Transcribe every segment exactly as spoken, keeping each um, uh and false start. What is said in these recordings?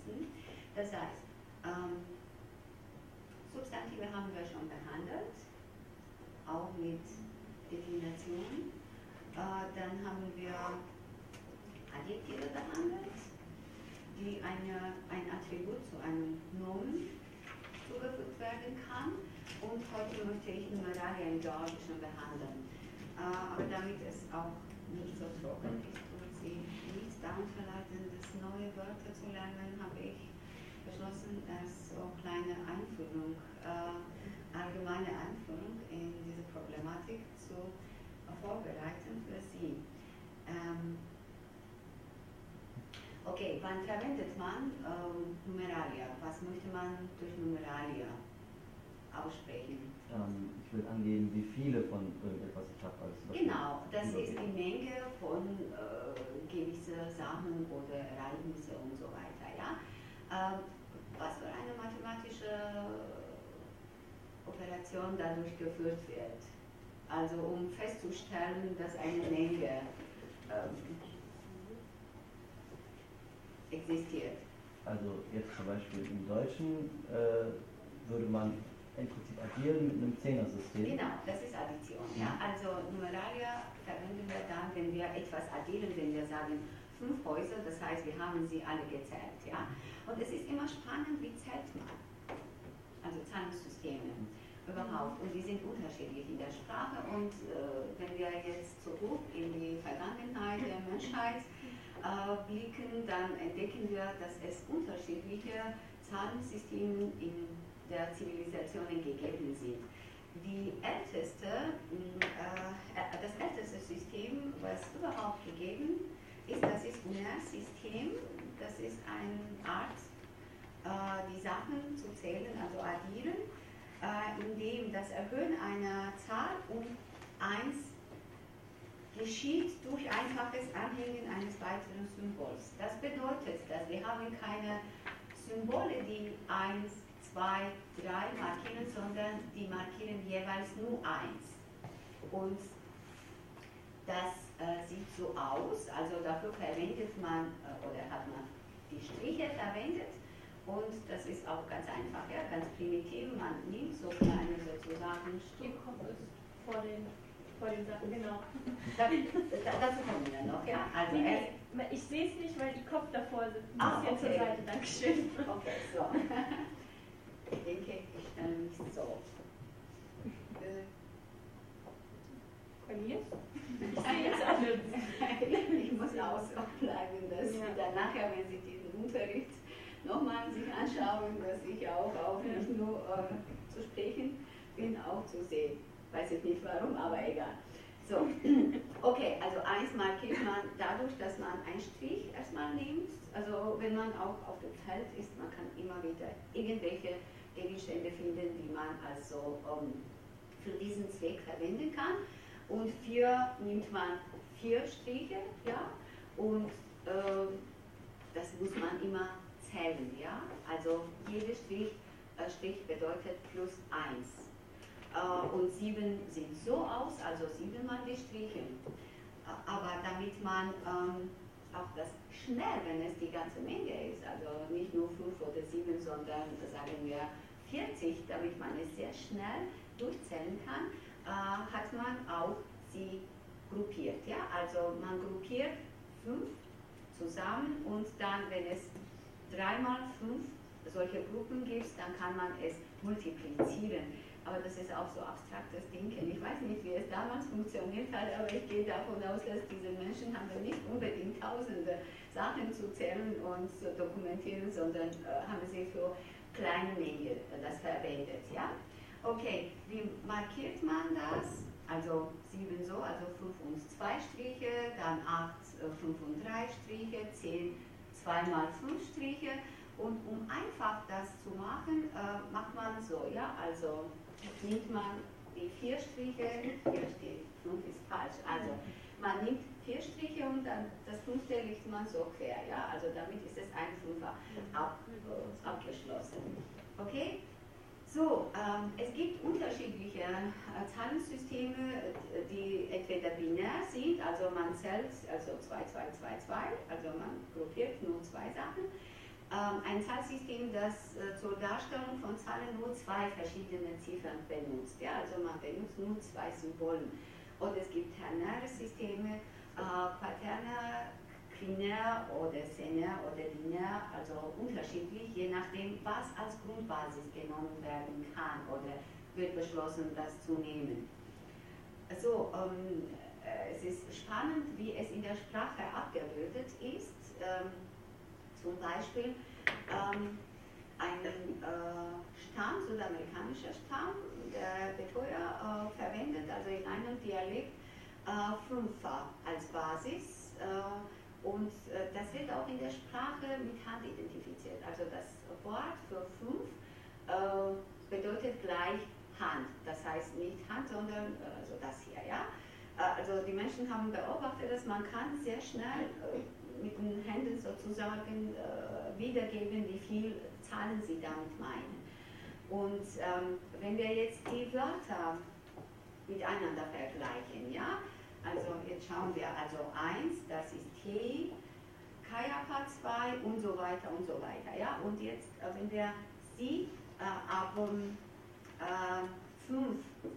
benutzen. Das heißt, ähm, Substantive haben wir schon behandelt, auch mit Definition. Äh, dann haben wir Adjektive behandelt, die eine, ein Attribut zu einem Nomen zugefügt werden kann. Und heute möchte ich Numeralien im Georgischen behandeln. Äh, aber damit es auch nicht so trocken ist und Sie nicht daran verleiten, das neue Wörter zu lernen, habe ich beschlossen, es so kleine Einführung, äh, allgemeine Einführung in diese Problematik zu äh, vorbereiten für Sie. Ähm, Okay, wann verwendet man ähm, Numeralia? Was möchte man durch Numeralia aussprechen? Ähm, ich will angeben, wie viele von irgendetwas ich habe. Als Genau, das ist die Menge von äh, gewissen Sachen oder Ereignisse und so weiter. Ja? Ähm, was für eine mathematische Operation dadurch geführt wird. Also um festzustellen, dass eine Menge ähm, existiert. Also jetzt zum Beispiel im Deutschen äh, würde man im Prinzip addieren mit einem Zehner-System. Genau, das ist Addition. Ja? Also Numeralia verwenden wir dann, wenn wir etwas addieren, wenn wir sagen fünf Häuser, das heißt, wir haben sie alle gezählt. Ja? Und es ist immer spannend, wie zählt man? Also Zahlungssysteme überhaupt. Und die sind unterschiedlich in der Sprache. Und äh, wenn wir jetzt zurück in die Vergangenheit der Menschheit Äh, blicken, dann entdecken wir, dass es unterschiedliche Zahlungssysteme in der Zivilisation gegeben sind. Die älteste, äh, das älteste System, was überhaupt gegeben ist, das ist Uner-System. Das ist eine Art, äh, die Sachen zu zählen, also addieren, äh, indem das Erhöhen einer Zahl um eins geschieht durch einfaches Anhängen eines weiteren Symbols. Das bedeutet, dass wir haben keine Symbole, die eins, zwei, drei markieren, sondern die markieren jeweils nur eins. Und das äh, sieht so aus, also dafür verwendet man, äh, oder hat man die Striche verwendet, und das ist auch ganz einfach, ja, ganz primitiv, man nimmt so kleine sozusagen Striche. Vor den Vor den Sachen, genau. Da, da, dazu kommen wir noch, ja? Also nee, nee, ich sehe es nicht, weil die Kopf davor sind. Ein ah, bisschen okay. zur Seite, Dankeschön. Okay, so. Ich denke, ich stelle mich so. Äh. Bei mir? Ich sehe jetzt alles. Ich muss auch so bleiben, dass ja. Sie dann nachher, wenn Sie diesen Unterricht nochmal sich anschauen, dass ich auch, auch ja. nicht nur äh, zu sprechen bin, auch zu sehen. Weiß ich nicht warum, aber egal. So, okay, also eins markiert man dadurch, dass man einen Strich erstmal nimmt. Also wenn man auch auf dem Feld ist, man kann immer wieder irgendwelche Gegenstände finden, die man also um, für diesen Zweck verwenden kann. Und vier nimmt man vier Striche, ja, und äh, das muss man immer zählen, ja. Also jeder Strich, äh, Strich bedeutet plus eins. Uh, und sieben sieht so aus, also siebenmal die Striche. Uh, aber damit man um, auch das schnell, wenn es die ganze Menge ist, also nicht nur fünf oder sieben, sondern sagen wir vierzig, damit man es sehr schnell durchzählen kann, uh, hat man auch sie gruppiert. Ja? Also man gruppiert fünf zusammen und dann, wenn es dreimal fünf solche Gruppen gibt, dann kann man es multiplizieren. Aber das ist auch so abstraktes Denken. Ich weiß nicht, wie es damals funktioniert hat, aber ich gehe davon aus, dass diese Menschen haben nicht unbedingt tausende Sachen zu zählen und zu dokumentieren, sondern äh, haben sie für kleine Mengen das verwendet. Ja? Okay, wie markiert man das? Also sieben so, also fünf und zwei Striche, dann acht, fünf und drei Striche, zehn, zwei mal fünf Striche. Und um einfach das zu machen, äh, macht man so, ja, also nimmt man die vier Striche, hier steht, fünf ist falsch, also man nimmt vier Striche und dann das fünfte legt man so quer, ja, also damit ist es ein Fünfer ab, äh, abgeschlossen. Okay? So, ähm, es gibt unterschiedliche äh, Zahlungssysteme, die entweder binär sind, also man zählt, also zwei, zwei, zwei, zwei, also man gruppiert nur zwei Sachen. Äh, ähm, ein Zahlsystem, das äh, zur Darstellung von Zahlen nur zwei verschiedene Ziffern benutzt. Ja? Also man benutzt nur zwei Symbole. Und es gibt ternäre Systeme, äh, quaternär, quinär oder senär oder linär, also unterschiedlich, je nachdem, was als Grundbasis genommen werden kann oder wird beschlossen, das zu nehmen. Also, ähm, äh, es ist spannend, wie es in der Sprache abgebildet ist. Ähm, zum Beispiel ähm, ein äh, Stamm, südamerikanischer Stamm, der Betreuer äh, verwendet, also in einem Dialekt, äh, Fünfer als Basis. Äh, und äh, das wird auch in der Sprache mit Hand identifiziert. Also das Wort für fünf äh, bedeutet gleich Hand. Das heißt nicht Hand, sondern äh, also das hier, ja. Äh, also die Menschen haben beobachtet, dass man kann sehr schnell äh, mit den Händen sozusagen äh, wiedergeben, wie viel Zahlen sie damit meinen. Und ähm, wenn wir jetzt die Wörter miteinander vergleichen, ja, also jetzt schauen wir, also eins, das ist T, Kajaka zwei und so weiter und so weiter, ja, und jetzt, äh, wenn wir sie äh, aber äh, fünf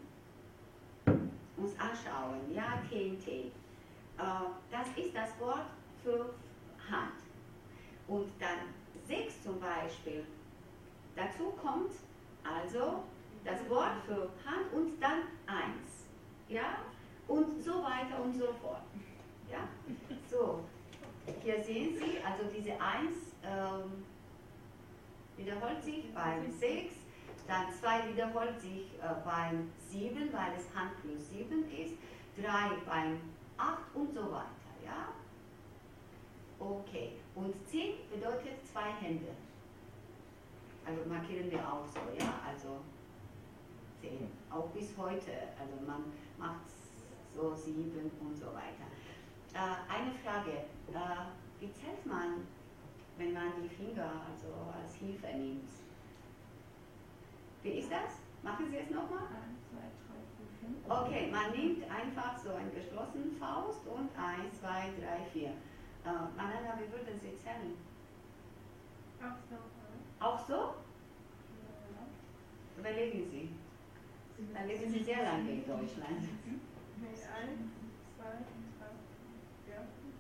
uns anschauen, ja, T N T, äh, das ist das Wort für Hand. Und dann sechs zum Beispiel, dazu kommt also das Wort für Hand und dann eins. Ja? Und so weiter und so fort. Ja? So, hier sehen Sie, also diese eins ähm, wiederholt sich beim sechs, dann zwei wiederholt sich äh, beim sieben, weil es Hand plus sieben ist, drei beim acht und so weiter. Ja? Okay, und zehn bedeutet zwei Hände. Also markieren wir auch so, ja, also zehn, auch bis heute, also man macht so sieben und so weiter. Äh, eine Frage, äh, wie zählt man, wenn man die Finger also als Hilfe nimmt? Wie ist das? Machen Sie es nochmal? eins, zwei, drei, vier, fünf. Okay, man nimmt einfach so eine geschlossene Faust und eins, zwei, drei, vier. Uh, Manana, wie würden Sie zählen? Auch so. Auch so? Ja. Überlegen Sie. Dann leben Sie sehr lange in Deutschland. Nee, eins, zwei, drei, vier,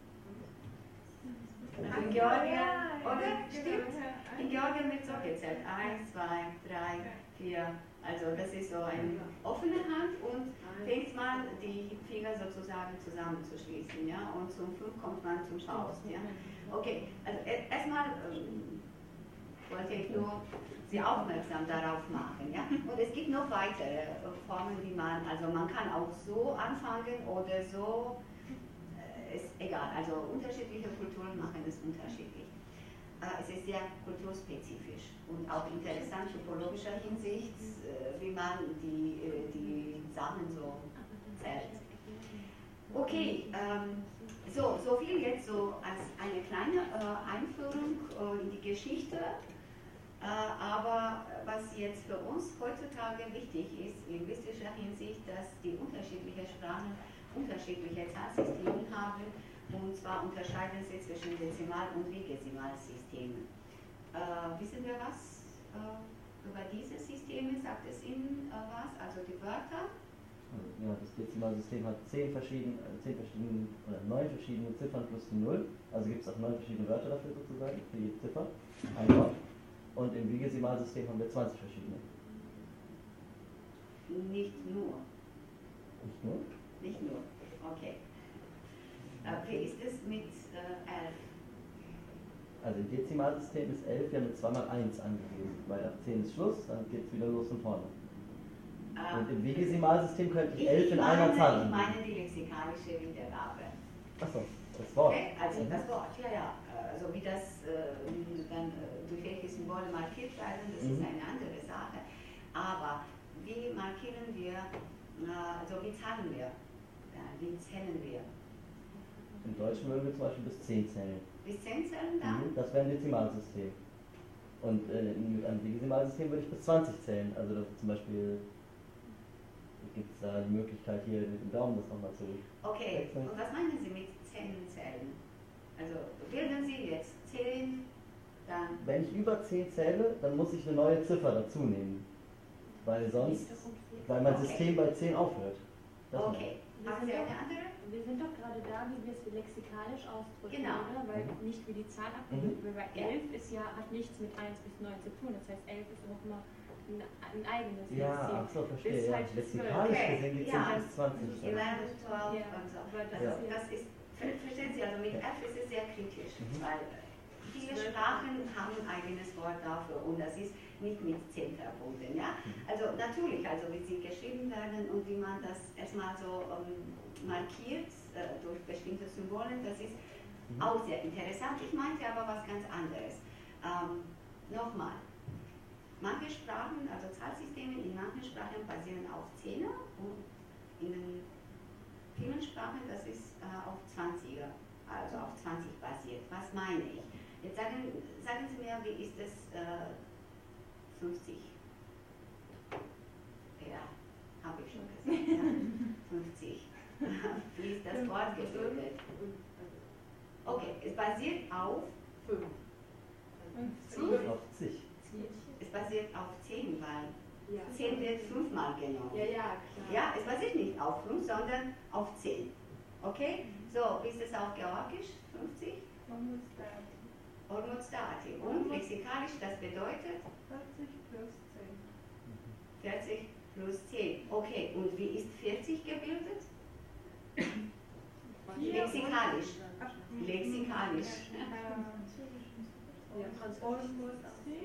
fünf. Also in Georgien, oder? Stimmt? In Georgien wird so gezählt. Eins, zwei, drei, vier. Also das ist so eine offene Hand und fängt man die Finger sozusagen zusammenzuschließen, ja, und zum fünf kommt man zum Faust, ja. Okay, also erstmal ähm, wollte ich nur Sie aufmerksam darauf machen, ja. Und es gibt noch weitere Formen, wie man, also man kann auch so anfangen oder so, äh, ist egal, also unterschiedliche Kulturen machen es unterschiedlich. Äh, es ist sehr kulturspezifisch und auch interessant typologischer Hinsicht, äh, wie man die, äh, die Sachen so zählt. Okay, ähm, so, so viel jetzt so als eine kleine äh, Einführung äh, in die Geschichte. Äh, aber was jetzt für uns heutzutage wichtig ist, in linguistischer Hinsicht, dass die unterschiedlichen Sprachen unterschiedliche Zahlsysteme haben, und zwar unterscheiden sie zwischen Dezimal- und Vigesimalsystemen. Äh, wissen wir was äh, über diese Systeme? Sagt es Ihnen äh, was? Also die Wörter? Ja, das Dezimalsystem hat zehn verschiedene, zehn verschiedene oder neun verschiedene Ziffern plus die Null. Also gibt es auch neun verschiedene Wörter dafür sozusagen, für jede Ziffer. Ein Wort. Und im Vigesimalsystem haben wir zwanzig verschiedene. Nicht nur. Nicht nur? Nicht nur, okay. Äh, wie ist es mit äh, elf? Also im Dezimalsystem ist elf ja mit zwei mal eins angegeben, weil ab zehn ist Schluss, dann geht es wieder los von vorne. Äh, Und im Vigesimalsystem könnte ich ich elf in meine, einer Zahl Ich angeben. meine die lexikalische Wiedergabe. Achso, das Wort. Okay, also das Wort, ja, ja. Also wie das äh, dann äh, durch welche Symbole markiert werden, das ist Mhm. eine andere Sache. Aber wie markieren wir, äh, also wie zahlen wir? Ja, wie zählen wir? Im Deutschen würden wir zum Beispiel bis zehn zählen. Bis zehn zählen dann? Mhm, das wäre ein Dezimalsystem. Und äh, mit einem Vigesimalsystem würde ich bis zwanzig zählen. Also das zum Beispiel gibt es da die Möglichkeit hier mit dem Daumen das nochmal zu. Okay, und was meinen Sie mit zehn zählen? Also bilden Sie jetzt zehn, dann wenn ich über zehn zähle, dann muss ich eine neue Ziffer dazu nehmen. Weil sonst, weil mein Okay. System bei zehn aufhört. Das meine Okay. Wir Haben sind, Sie doch, eine andere? wir sind doch gerade da, wie wir es lexikalisch ausdrücken, Genau. oder? Weil Mhm. nicht wie die Zahl abgebildet wird, weil Ja. elf ist ja, hat nichts mit eins bis neun zu tun. Das heißt, elf ist auch immer ein, ein eigenes Ja, System. ach so, verstehe. Bis Ja. halt zwölf. Lexikalisch Okay, gesehen geht ja. zehn bis zwanzig. Ja. dann. elf, zwölf Ja, und so. aber das Also ist das ist, ver- verstehen Sie, also mit Ja. F ist es sehr kritisch, Mhm. weil viele Zwölf. Sprachen haben ein eigenes Wort dafür und das ist nicht mit zehn verbunden. Ja? Also natürlich, also wie sie geschrieben werden und wie man das erstmal so ähm, markiert äh, durch bestimmte Symbole, das ist Mhm. auch sehr interessant. Ich meinte aber was ganz anderes. Ähm, Nochmal, manche Sprachen, also Zahlsysteme in manchen Sprachen basieren auf Zehner und in den vielen Sprachen, das ist äh, auf zwanziger, also auf zwanzig basiert. Was meine ich? Jetzt sagen, sagen Sie mir, wie ist es äh, fünfzig? Ja, habe ich schon gesagt. Ja. fünfzig. Wie ist das Wort gebildet? Okay, es basiert auf fünf. fünfzig. Auf zig. Es basiert auf zehn, weil Ja. zehn wird fünfmal genommen. Ja, ja, klar. Ja, es basiert nicht auf fünf, sondern auf zehn. Okay? So, wie ist es auf Georgisch? fünfzig? Man muss da Ormuz Dati. Und lexikalisch, das bedeutet vierzig plus zehn. vierzig plus zehn. Okay, und wie ist vierzig gebildet? Lexikalisch. Lexikalisch. Ja, Französisch.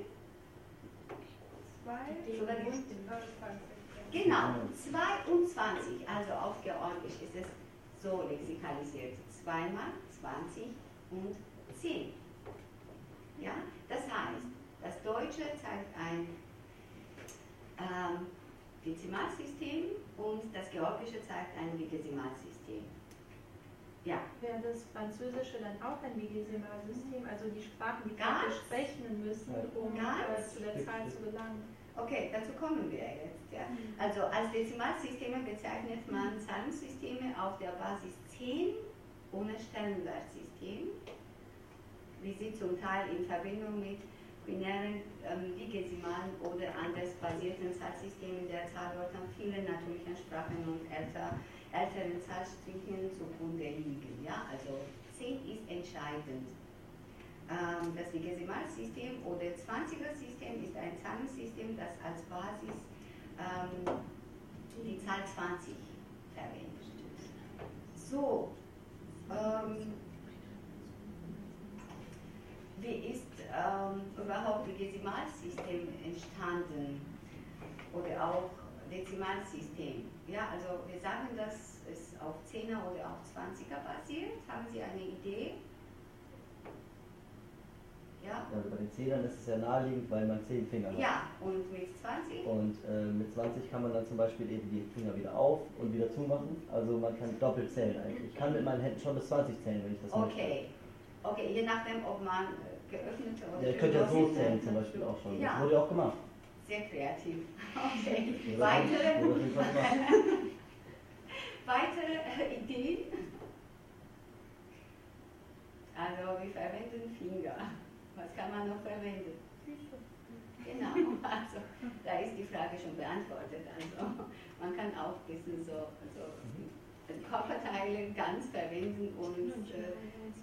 Zwei Sogar und nicht. zwanzig. Genau, zweiundzwanzig. Also auf Georgisch ist es so lexikalisiert. Zweimal zwanzig und zehn. Ja, das heißt, das Deutsche zeigt ein ähm, Dezimalsystem und das Georgische zeigt ein Vigesimalsystem. Ja, Wäre das Französische dann auch ein Vigesimalsystem, also die Sprachen, die Ganz. praktisch rechnen müssen, um äh, Ganz. zu der Zahl zu gelangen. okay, dazu kommen wir jetzt. Ja. Also als Dezimalsysteme bezeichnet man Zahlungssysteme auf der Basis zehn ohne Stellenwertsystem, wie sie zum Teil in Verbindung mit binären ähm, Vigesimalen oder anders basierten Zahlsystemen der Zahlwörter vielen natürlichen Sprachen und älter, älteren Zahlstrichen zugrunde liegen. Ja? Also zehn ist entscheidend. Ähm, das Vigesimalsystem oder zwanziger-System ist ein Zahlungssystem, das als Basis ähm, die Zahl zwanzig verwendet. So, ähm, wie ist ähm, überhaupt Vigesimalsystem entstanden oder auch Dezimalsystem? Ja, also wir sagen, dass es auf Zehner oder auf Zwanziger basiert. Haben Sie eine Idee? Ja? Also bei den Zehnern ist es ja naheliegend, weil man zehn Finger hat. Ja, und mit zwanzig? Und äh, mit zwanzig kann man dann zum Beispiel eben die Finger wieder auf und wieder zumachen. Also man kann doppelt zählen eigentlich. Ich kann mit meinen Händen schon bis zwanzig zählen, wenn ich das möchte. Okay. Okay, je nachdem, ob man äh, geöffnete oder Ja, ihr könnt ja so geschlossene- zählen zum Beispiel auch schon. Ja. Das wurde ja auch gemacht. Sehr kreativ. Okay. Oder Weitere, Oder schon gemacht. weitere äh, Ideen? Also wir verwenden Finger. Was kann man noch verwenden? Genau, also da ist die Frage schon beantwortet. Also man kann auch ein bisschen so, so Körperteile ganz verwenden und äh,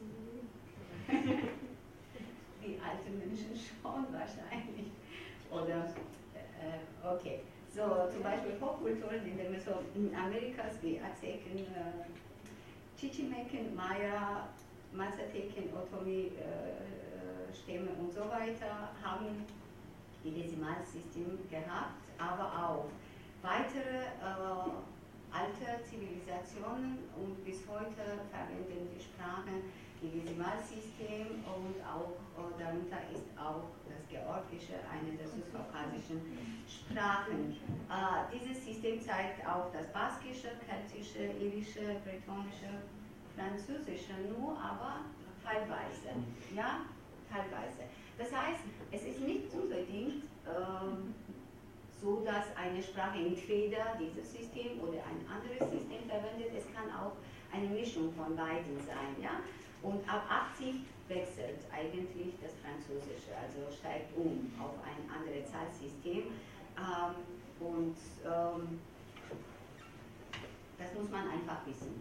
die alten Menschen schon wahrscheinlich. Oder, äh, okay. So, zum Beispiel Hochkulturen, in denen so in Amerikas wie Azteken, äh, Chichimeken, Maya, Mazateken, Otomi, äh, Stämme und so weiter haben ein Dezimalsystem gehabt, aber auch weitere äh, alte Zivilisationen und bis heute verwenden die Sprachen die Dezimalsystem und auch äh, darunter ist auch das Georgische, eine der südkaukasischen Sprachen. Äh, dieses System zeigt auch das Baskische, Keltische, Irische, Bretonische, Französische nur, aber teilweise. Ja, teilweise. Das heißt, es ist nicht unbedingt ähm, so, dass eine Sprache entweder dieses System oder ein anderes System verwendet. Es kann auch eine Mischung von beiden sein. Ja? Und ab achtzig wechselt eigentlich das Französische, also steigt um auf ein anderes Zahlsystem. Ähm, und ähm, das muss man einfach wissen.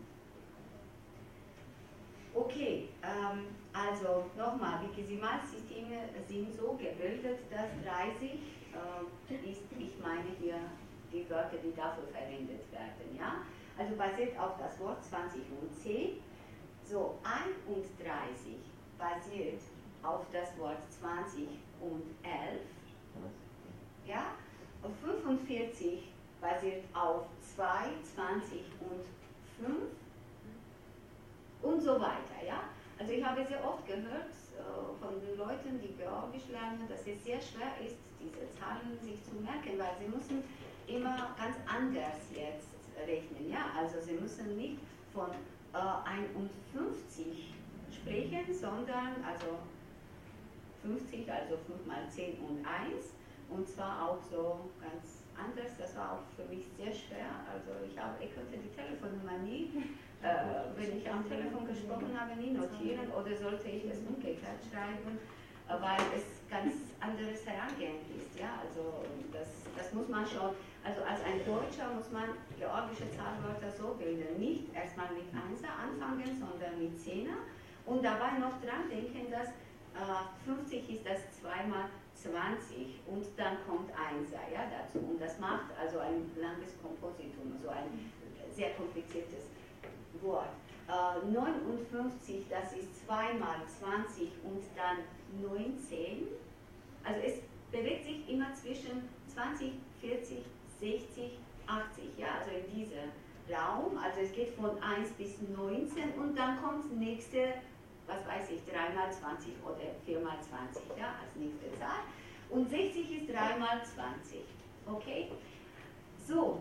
Okay, ähm, also nochmal, Vigesimalsysteme sind so gebildet, dass dreißig äh, ist, ich meine hier die Wörter, die dafür verwendet werden. Ja? Also basiert auf das Wort zwanzig und zehn. So, einunddreißig basiert auf das Wort zwanzig und elf. Ja? Und fünfundvierzig basiert auf zwei, zwanzig und fünf. Und so weiter. Ja? Also ich habe sehr oft gehört äh, von den Leuten, die Georgisch lernen, dass es sehr schwer ist, diese Zahlen sich zu merken, weil sie müssen immer ganz anders jetzt rechnen. Ja? Also sie müssen nicht von äh, einundfünfzig sprechen, sondern also fünfzig, also fünf mal zehn und eins. Und zwar auch so ganz anders. Das war auch für mich sehr schwer. Also ich, habe, ich konnte die Telefonnummer nie, äh, wenn ich am Telefon gesprochen habe, nie notieren oder sollte ich es umgekehrt schreiben, äh, weil es ganz anderes Herangehen ist. Ja? Also das, das muss man schon, also als ein Deutscher muss man georgische Zahlwörter so bilden. Nicht erstmal mit Einser anfangen, sondern mit Zehner. Und dabei noch dran denken, dass äh, fünfzig ist das zweimal zwanzig und dann kommt Einser ja, dazu. Und das macht also ein langes Kompositum, so ein sehr kompliziertes Wort. Äh, neunundfünfzig, das ist zweimal zwanzig und dann neunzehn. Also es bewegt sich immer zwischen zwanzig, vierzig, sechzig, achtzig, ja, also in diesem Raum. Also es geht von eins bis neunzehn und dann kommt das nächste, was weiß ich, drei mal zwanzig oder vier mal zwanzig, ja, als nächste Zahl. Und sechzig ist drei mal zwanzig, okay? So,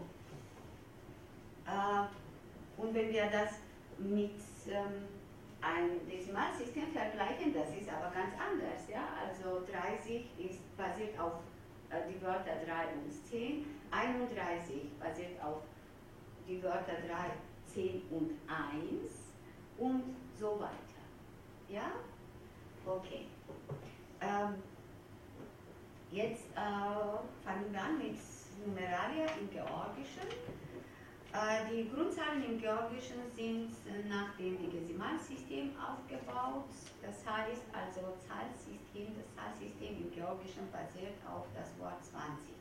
äh, und wenn wir das mit ähm, einem Dezimalsystem vergleichen, das ist aber ganz anders, ja? Also dreißig ist basiert auf äh, die Wörter drei und zehn, einunddreißig basiert auf die Wörter drei, zehn und eins und so weiter. Ja? Okay. Ähm, jetzt äh, fangen wir an mit Numeralia im Georgischen. Äh, die Grundzahlen im Georgischen sind nach dem Vigesimalsystem aufgebaut. Das heißt also Zahlsystem, das Zahlsystem im Georgischen basiert auf das Wort zwanzig.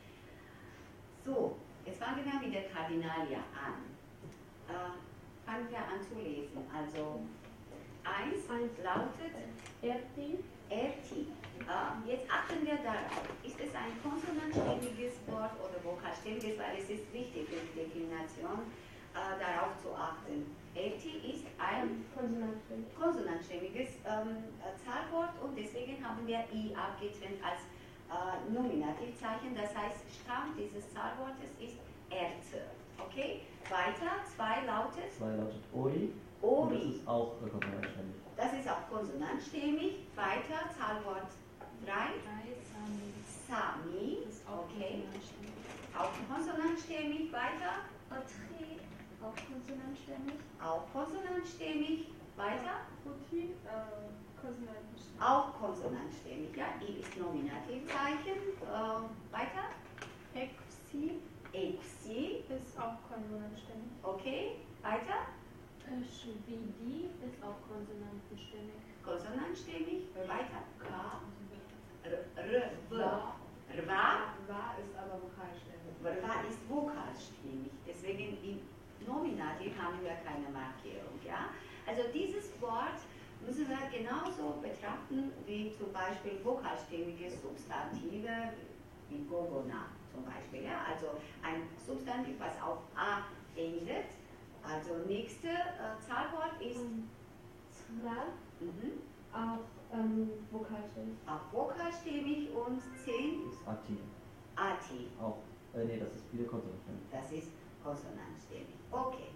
So, jetzt fangen wir mit der Kardinalia an. Äh, fangen wir an zu lesen. Also eins lautet R T. R T. Uh, jetzt achten wir darauf. Ist es ein konsonantstimmiges Wort oder vokalstimmiges? Weil es ist wichtig für die Deklination uh, darauf zu achten. R T ist ein Konsonantstimmig. konsonantstimmiges ähm, Zahlwort und deswegen haben wir I abgetrennt als äh, Nominativzeichen. Das heißt, Stamm dieses Zahlwortes ist Erze. Okay? Weiter, zwei lautet? zwei lautet Ori. Ori. Und das ist auch äh, konsonantstimmig. Das ist auch konsonantstimmig. Weiter, Zahlwort drei. Sami. Sami. Das ist auch Okay. konsonantstimmig. Auch konsonantstimmig. Weiter. Otri, auch konsonantstämmig. Auch konsonantstimmig. Weiter. Uti, äh, konsonantenstämmig. Auch konsonantstimmig. Ja, I ist Nominativzeichen. Äh, weiter. Exi Exi. ist auch konsonantstämmig. Okay. Weiter. Äh, Schwedi ist auch konsonantenstimmig. Konsonantstimmig. Weiter. K. R, R, W. Wa. Rwa. Wa ist aber vokalstämmig. Rwa ist vokalstimmig. Deswegen im Nominativ haben wir keine Markierung. Ja? Also dieses Wort müssen wir genauso betrachten wie zum Beispiel vokalstimmige Substantive wie Gogona zum Beispiel. Ja? Also ein Substantiv, was auf A endet. Also nächste äh, Zahlwort ist Zra, mhm, auch ähm, vokalstämmig. auch vokalstimmig und zehn Das ist Ati. Ati. Auch. Äh, nee, das ist wieder konsonantstimmig. Das ist konsonantstimmig. Okay.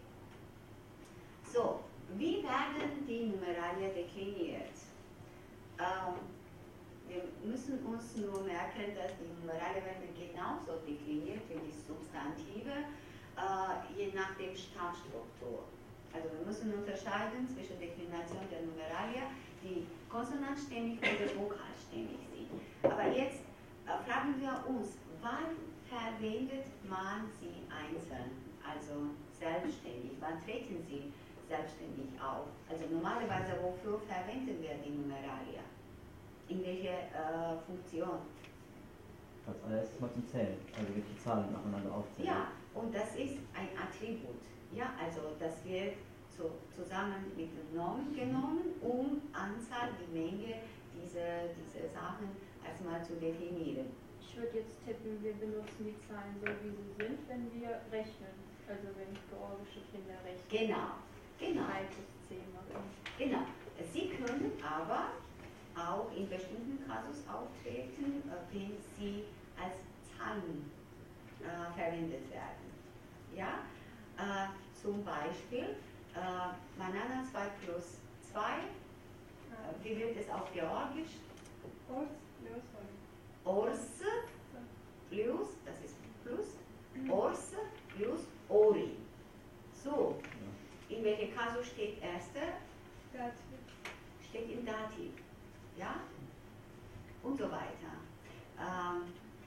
So, wie werden die Numeralien dekliniert? Ähm, wir müssen uns nur merken, dass die Numeralien werden genauso dekliniert wie die Substantive, äh, je nach der Stammstruktur. Also wir müssen unterscheiden zwischen Deklination der Numeralia, die konsonantstämmig oder vokalstämmig sind. Aber jetzt äh, fragen wir uns, wann verwendet man sie einzeln, also selbstständig? Wann treten sie selbstständig auf? Also normalerweise, wofür verwenden wir die Numeralia? In welcher äh, Funktion? Als allererstes mal zum Zählen, also welche Zahlen nacheinander aufzählen. Ja, und das ist ein Attribut. Ja, also das wird so zusammen mit dem Nomen genommen, um Anzahl, die Menge dieser diese Sachen erstmal zu definieren. Ich würde jetzt tippen, wir benutzen die Zahlen so, wie sie sind, wenn wir rechnen. Also wenn georgische Kinder rechnen. Genau, genau. drei bis zehn machen. Genau. Sie können aber auch in bestimmten Kasus auftreten, wenn sie als Zahlen äh, verwendet werden. Ja? Äh, zum Beispiel äh, Manana zwei plus zwei, äh, wie wird es auf Georgisch? Ors, Leos, Ors plus, das ist plus, Ors plus Ori. So, in welchem Kasus steht erster? Dativ. Steht im Dativ. Ja? Und so weiter. Ähm,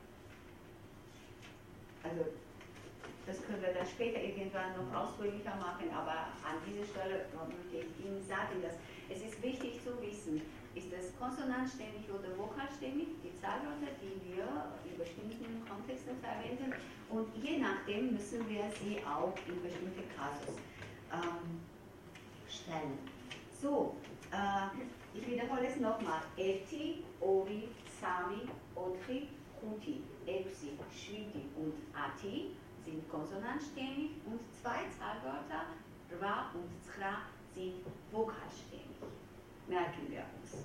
also, das können wir dann später irgendwann noch ausführlicher machen, aber an dieser Stelle möchte ich Ihnen sagen, dass es ist wichtig zu wissen, ist es konsonantstämmig oder vokalstämmig, die Zahlwörter, die wir in bestimmten Kontexten verwenden, und je nachdem müssen wir sie auch in bestimmte Kasus ähm, stellen. So, äh, ich wiederhole es nochmal. Eti, Ori, Sami, Otri, Kuti, Epsi, Shviti und Ati sind konsonantstämmig und zwei Zahlwörter, Rwa und Zra, sind vokalstämmig. Merken wir uns.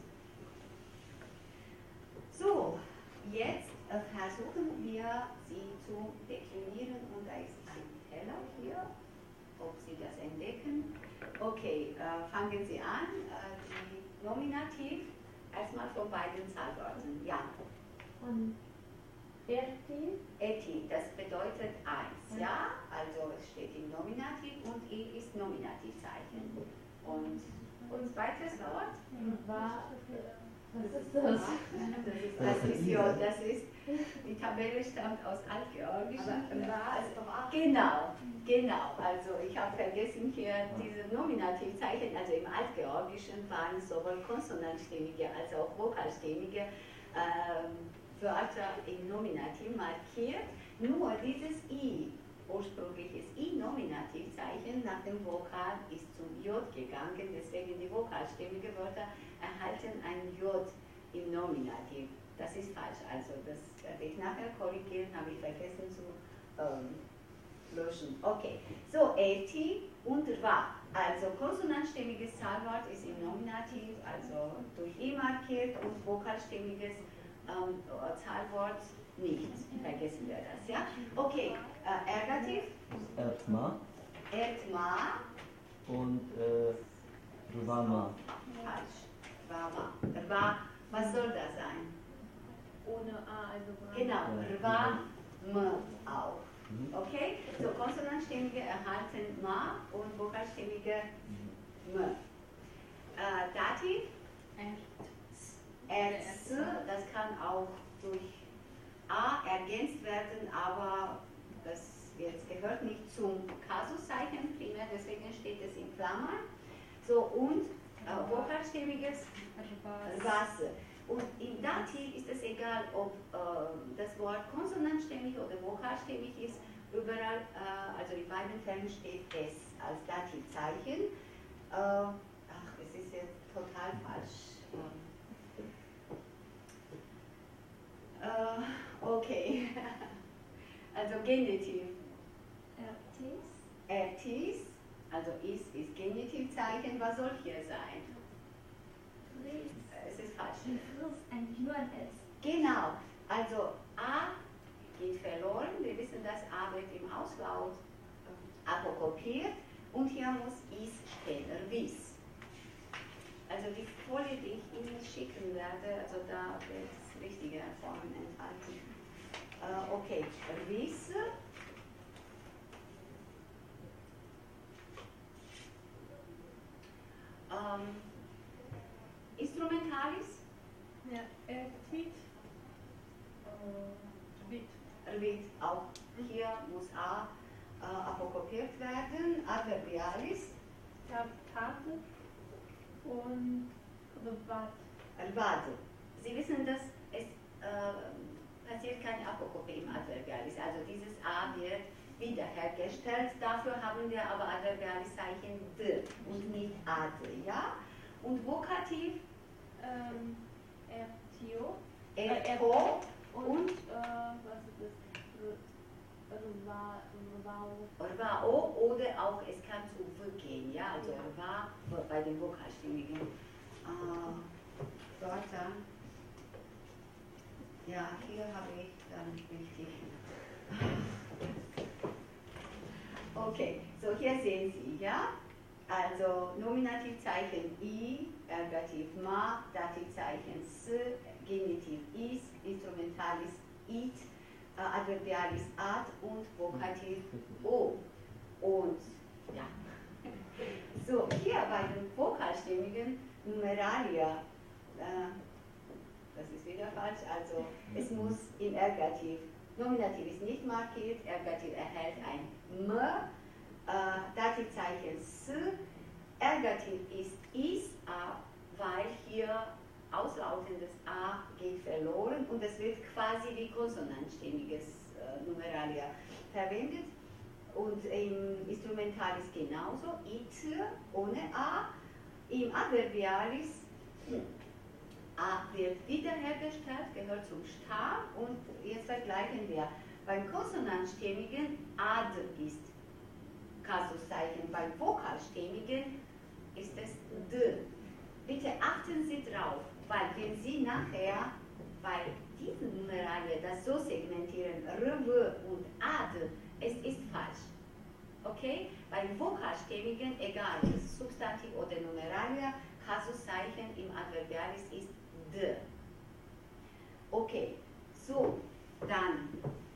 So, jetzt äh, versuchen wir sie zu deklinieren, und da ist ein Teller hier, ob Sie das entdecken. Okay, äh, fangen Sie an, äh, die Nominativ, erstmal von beiden Zahlwörtern. Ja. Und Erti. Eti, das bedeutet eins, ja? Also es steht im Nominativ und I ist Nominativzeichen. Und, und zweites Wort? War. Was ist das? Das ist ja, das ist, die Tabelle stammt aus Altgeorgischen. Aber war ist doch auch. Genau, genau. Also ich habe vergessen hier diese Nominativzeichen. Also im Altgeorgischen waren sowohl konsonantstämmige als auch vokalstämmige ähm, Wörter im Nominativ markiert. Nur dieses I, ursprüngliches I-Nominativzeichen nach dem Vokal ist zum J gegangen. Deswegen die vokalstämmige Wörter erhalten ein J im Nominativ. Das ist falsch. Also das werde ich nachher korrigieren, habe ich vergessen zu ähm, löschen. Okay, so Eti und Rwa. Also konsonantstimmiges Zahlwort ist im Nominativ, also durch I markiert, und vokalstimmiges ähm, Zahlwort nicht. Vergessen wir das, ja? Okay, äh, Ergativ? Ertma Ertma. und äh, Rwama. Falsch. Rwama. Rwa, was soll das sein? Ohne A, also Rwa. Genau, Rwa, M auch. Mhm. Okay? So konsonantstimmige erhalten Ma und vokalstimmige M. Äh, Dativ? Erz, das kann auch durch A ergänzt werden, aber das jetzt gehört nicht zum Kasuszeichen primär, deswegen steht es in Klammern. So, und äh, vokalstimmiges Rwas. Und im Dativ ist es egal, ob äh, das Wort konsonantstimmig oder vokalstimmig ist, überall, äh, also in beiden Fällen steht es als Dativzeichen. Äh, ach, es ist jetzt total falsch. Äh, okay, also Genitiv. Ertis. Ertis, also is ist Genitivzeichen, was soll hier sein? Fris. Es ist falsch. Fris, eigentlich nur ein S. Genau, also A geht verloren, wir wissen, dass A wird im Auslaut äh, apokopiert, und hier muss is stehen, Rvis. Also die Folie, die ich Ihnen schicken werde, also da wird richtige Formen enthalten. Äh, okay, Rvis. ähm, Instrumentalis? Ja, ertit. Bit. Wird auch hier muss A äh, apokopiert werden. Adverbialis? Tate und Revat. Rvado. Sie wissen, dass es äh, passiert keine Apokopie im Adverbialis. Also dieses A wird wiederhergestellt. Dafür haben wir aber Adverbialiszeichen D und nicht A D. Ja? Und Vokativ? Ähm, Ertio. Erto Und, und äh, was ist das? Rva, Rvao. Rvao oder auch es kann zu V gehen. Ja? Also Rva bei den Vokalstimmigen äh, Wörter. Ja, hier habe ich dann richtig. Okay, so hier sehen Sie, ja? Also Nominativzeichen I, Ergativ ma, Dativzeichen s, Genitiv is, Instrumentalis it, äh, Adverbialis ad und Vokativ o. Und ja. So, hier bei den Vokalstimmigen Numeralia, äh, das ist wieder falsch, also es muss im Ergativ, Nominativ ist nicht markiert, Ergativ erhält ein M, äh, Dativzeichen S, Ergativ ist is, A, weil hier auslautendes A geht verloren und es wird quasi wie konsonantstimmiges äh, Numeralia verwendet. Und im Instrumentalis genauso, it ohne A, im Adverbialis A wird wiederhergestellt, gehört zum Stab und jetzt vergleichen wir. Beim Konsonantstimmigen ad ist Kasuszeichen, beim Vokalstimmigen ist es d. Bitte achten Sie drauf, weil wenn Sie nachher bei diesen Numeralien das so segmentieren, r, w und ad, es ist falsch. Okay? Beim Vokalstimmigen, egal, ob es Substantiv oder Numeralia, Kasuszeichen im Adverbialis ist d. Okay, so, dann.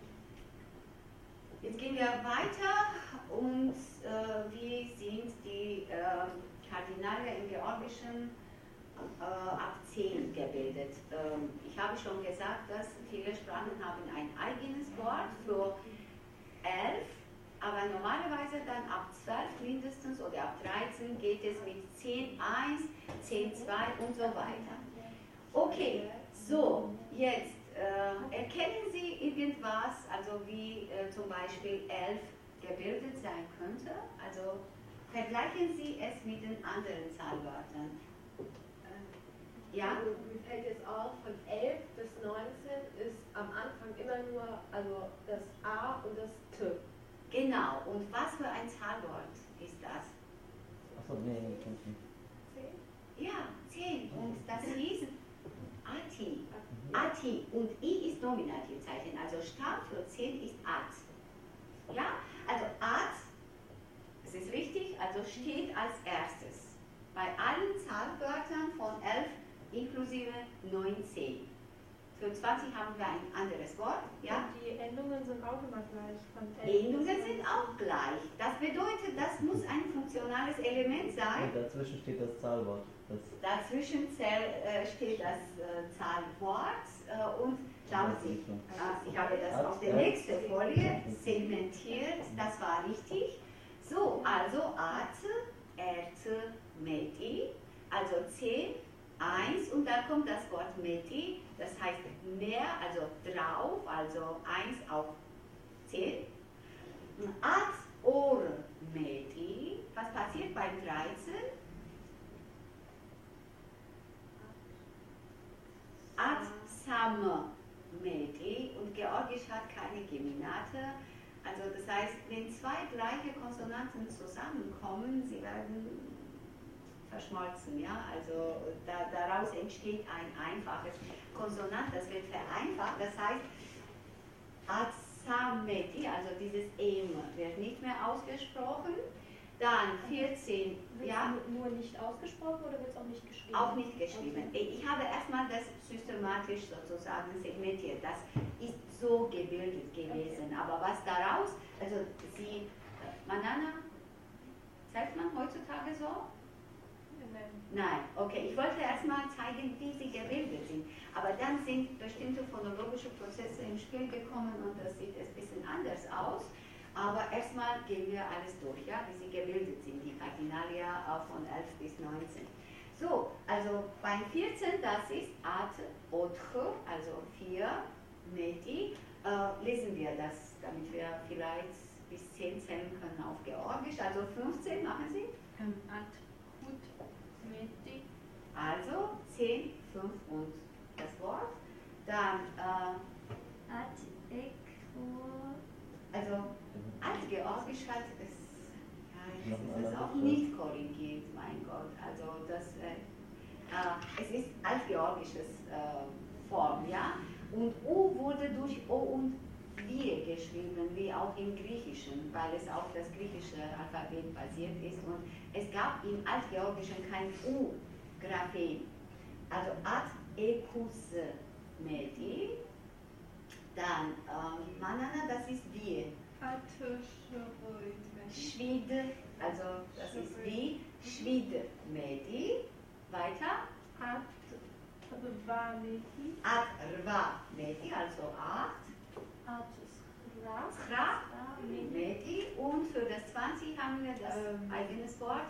Jetzt gehen wir weiter und äh, wie sind die äh, Kardinale im Georgischen äh, ab zehn gebildet? Ähm, ich habe schon gesagt, dass viele Sprachen haben ein eigenes Wort für elf, aber normalerweise dann ab zwölf mindestens oder ab dreizehn geht es mit zehn Punkt eins, zehn Punkt zwei und so weiter. Okay, so, jetzt äh, erkennen Sie irgendwas, also wie äh, zum Beispiel elf gebildet sein könnte? Also vergleichen Sie es mit den anderen Zahlwörtern. Ja? Also, mir fällt jetzt auf, von elf bis neunzehn ist am Anfang immer nur also das A und das T. Genau, und was für ein Zahlwort ist das? Achso, nee, nee, ich nicht. zehn? Ja, zehn. Und das hieß Ati. Ati. Und I ist Nominativzeichen, also Stab für zehn ist At. Ja, also At, es ist richtig, also steht als erstes. Bei allen Zahlwörtern von elf inklusive neunzehn. Für zwanzig haben wir ein anderes Wort. Ja? Und die Endungen sind auch immer gleich. Von Endungen sind auch gleich. Das bedeutet, das muss ein funktionales Element sein. Und dazwischen steht das Zahlwort. Das Dazwischen äh, steht das äh, Zahlwort äh, und schauen Sie, äh, ich habe das auf der nächsten Folie segmentiert, das war richtig. So, also At, Erte, Meti, also zehn, eins und dann kommt das Wort Meti, das heißt mehr, also drauf, also eins auf zehn. At, Or, Meti, was passiert beim dreizehn? At, Sam, Meti und Georgisch hat keine Geminate. Also das heißt, wenn zwei gleiche Konsonanten zusammenkommen, sie werden verschmolzen, ja, also da, daraus entsteht ein einfaches Konsonant, das wird vereinfacht, das heißt, Atsameti, also dieses M wird nicht mehr ausgesprochen, dann vierzehn, Wird ja, es nur nicht ausgesprochen oder wird es auch nicht geschrieben? auch nicht geschrieben. Okay. Ich habe erstmal das systematisch sozusagen segmentiert, das ist so gebildet gewesen, okay. Aber was daraus, also sie, Manana, sagt man heutzutage so? benennen. Nein, okay. Ich wollte erstmal zeigen, wie sie gebildet sind. Aber dann sind bestimmte phonologische Prozesse ins Spiel gekommen und das sieht ein bisschen anders aus. Aber erstmal gehen wir alles durch, ja, wie sie gebildet sind, die Kardinalia von elf bis neunzehn. So, also beim vierzehn, das ist at, autre, also vier, meti. Äh, lesen wir das, damit wir vielleicht bis zehn zählen können auf Georgisch. Also fünfzehn machen Sie? Ähm, at, hut, meti. Also zehn, fünf und das Wort. Dann, äh, At, ekro. also Altgeorgisch hat es, ja, Noch jetzt ein ist das anderer auch Begriff. nicht korrigiert, mein Gott. Also das, äh, äh, es ist altgeorgisches äh, Form, ja. Und U wurde durch O und Wir geschrieben, wie auch im Griechischen, weil es auf das griechische Alphabet basiert ist. Und es gab im Altgeorgischen kein U-Graphem. Also Ad, Ekus, Medi. Dann ähm, Manana, das ist Wir. At, shoroid, Schwide, also das ist wie. Schwide, Medi. Weiter. At, rva, meti. Ad, Rva, Medi, also acht. At, skra. Skra, Skra, Medi. Und für das zwanzig haben wir das Ähm. eigenes Wort.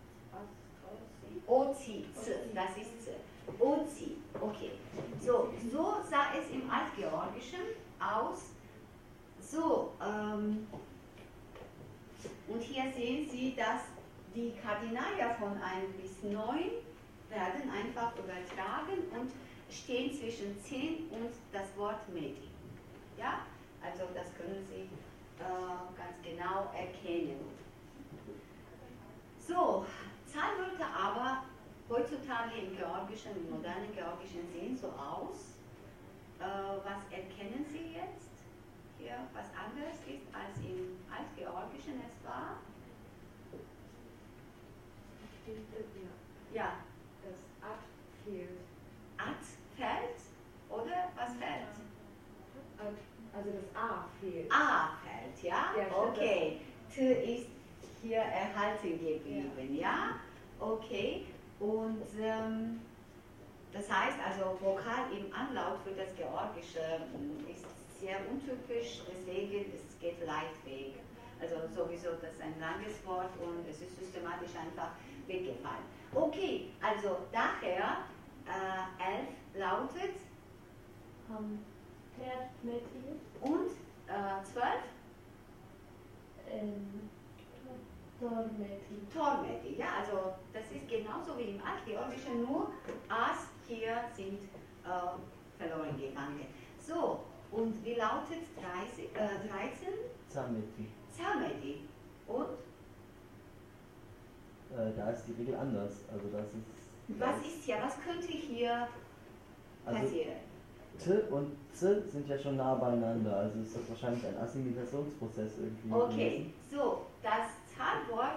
Ozi, Z, das ist Z. Ozi, okay. So, so sah es im Altgeorgischen aus. So, ähm, und hier sehen Sie, dass die Kardinalia von eins bis neun werden einfach übertragen und stehen zwischen zehn und das Wort Medi. Ja, also das können Sie äh, ganz genau erkennen. So, Zahlwörter aber heutzutage im Georgischen, im modernen Georgischen sehen so aus. Äh, was erkennen Sie jetzt? Hier was anderes ist als im Altgeorgischen es war? Ja, Das At fehlt. At fällt oder was fällt? At, also das A fehlt. A fällt, ja? Ja, stimmt. Okay. T ist hier erhalten geblieben, ja? Okay. Und ähm, das heißt also, Vokal im Anlaut für das Georgische ähm, ist sehr untypisch, deswegen es geht leicht weg. Also sowieso, das ist ein langes Wort und es ist systematisch einfach weggefallen. Okay, also daher äh, elf lautet Am Pferd, meti. und äh, zwölf Ähm, Tormeti. Tormeti, ja, also das ist genauso wie im Altgeorgischen, nur As hier sind äh, verloren gegangen. So, und wie lautet dreißig, äh, dreizehn? Zameti. Zameti. Und Äh, da ist die Regel anders. Also das ist. was ist hier, was könnte hier Also passieren? T und Z sind ja schon nah beieinander, also ist das wahrscheinlich ein Assimilationsprozess irgendwie. Okay, gewesen. so, das Zahlwort,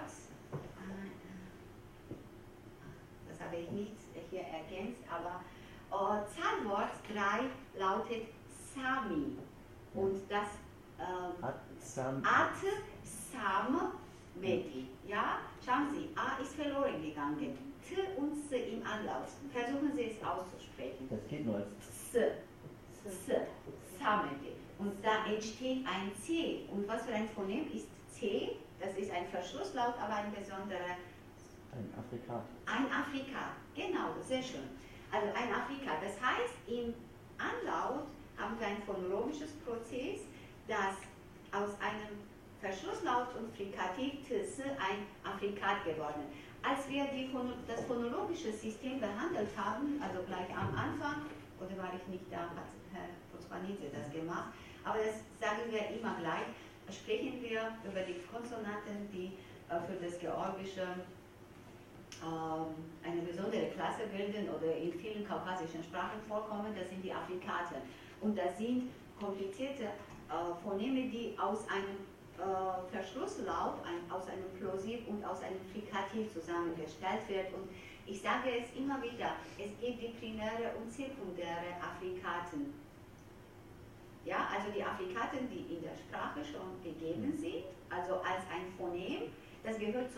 das habe ich nicht hier ergänzt, aber äh, Zahlwort drei lautet Sami. Und das ähm, At, Sam, At, Sam, Medi. Ja, schauen Sie, A ist verloren gegangen. T und S im Anlauf. Versuchen Sie es auszusprechen. das geht nur als S, S, Samedi. Und da entsteht ein C. Und was für ein Phonem ist C? Das ist ein Verschlusslaut, aber ein besonderer, ein Afrikat. ein Afrikat. Genau, sehr schön. Also ein Afrikat. Das heißt, im Anlaut haben wir ein phonologisches Prozess, das aus einem Verschlusslaut und Frikativ T-S ein Afrikat geworden ist. Als wir die, das phonologische System behandelt haben, also gleich am Anfang, oder war ich nicht da, hat Herr Potspanidze das gemacht, aber das sagen wir immer gleich, sprechen wir über die Konsonanten, die äh, für das Georgische ähm, eine besondere Klasse bilden oder in vielen kaukasischen Sprachen vorkommen, das sind die Afrikaten. Und das sind komplizierte äh, Phoneme, die aus einem äh, Verschlusslaut, ein, aus einem Plosiv und aus einem Frikativ zusammengestellt wird. Und ich sage es immer wieder, es gibt die primäre und sekundäre Afrikaten. Ja, also die Afrikaten, die in der Sprache schon gegeben sind, also als ein Phonem, das gehört zum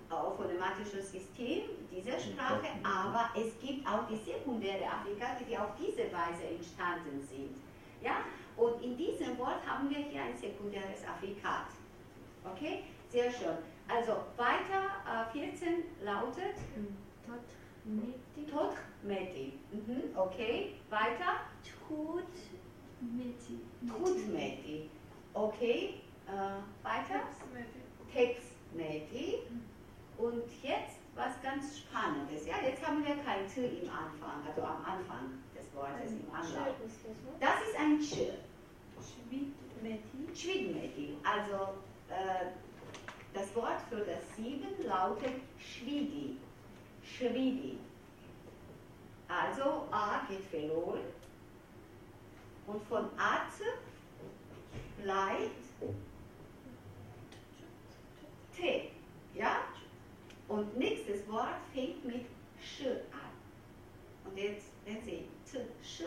äh, phonematisches System dieser Sprache, aber es gibt auch die sekundäre Afflikate, die auf diese Weise entstanden sind. Ja? Und in diesem Wort haben wir hier ein sekundäres Afflikat. Okay? Sehr schön. Also weiter, äh, vierzehn lautet Tot meti. Tot Meti. Mhm, okay, weiter. Tut meti. Tut Meti. Okay, äh, weiter. Text Meti. Und jetzt was ganz Spannendes. Ja, jetzt haben wir kein T im Anfang, also am Anfang des Wortes im Anlauf. Das ist ein Ch. Schwidmeti. Schwidmeti. Also äh, das Wort für das Sieben lautet Schwidi. Schwidi. Also A geht verloren und von At bleibt T. Ja? Und nächstes Wort fängt mit Sch an. Und jetzt, wenn Sie T, Sch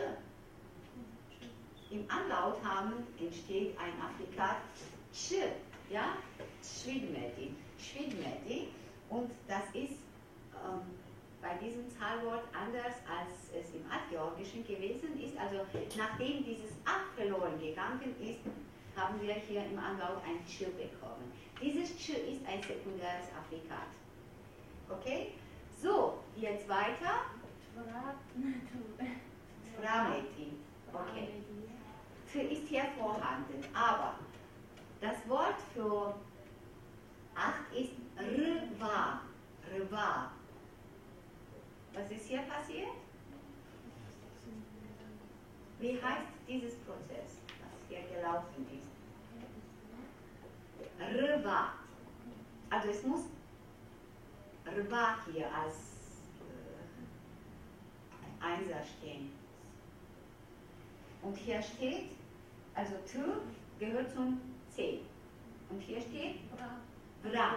im Anlaut haben, entsteht ein Afflikat Sch. Ja? Schwidmeti. Schwidmeti. Und das ist ähm, bei diesem Zahlwort anders, als es im Altgeorgischen gewesen ist. Also nachdem dieses A verloren gegangen ist, haben wir hier im Anlaut ein Ch bekommen. Dieses Ch ist ein sekundäres Afflikat. Okay? So, jetzt weiter. Frameti. Okay. T ist hier vorhanden, aber das Wort für acht ist Rva. Rva. Was ist hier passiert? Wie heißt dieses Prozess, was hier gelaufen ist? Rva. Also es muss Rva hier als äh, Einser stehen. Und hier steht, also T gehört zum C. Und hier steht Bra.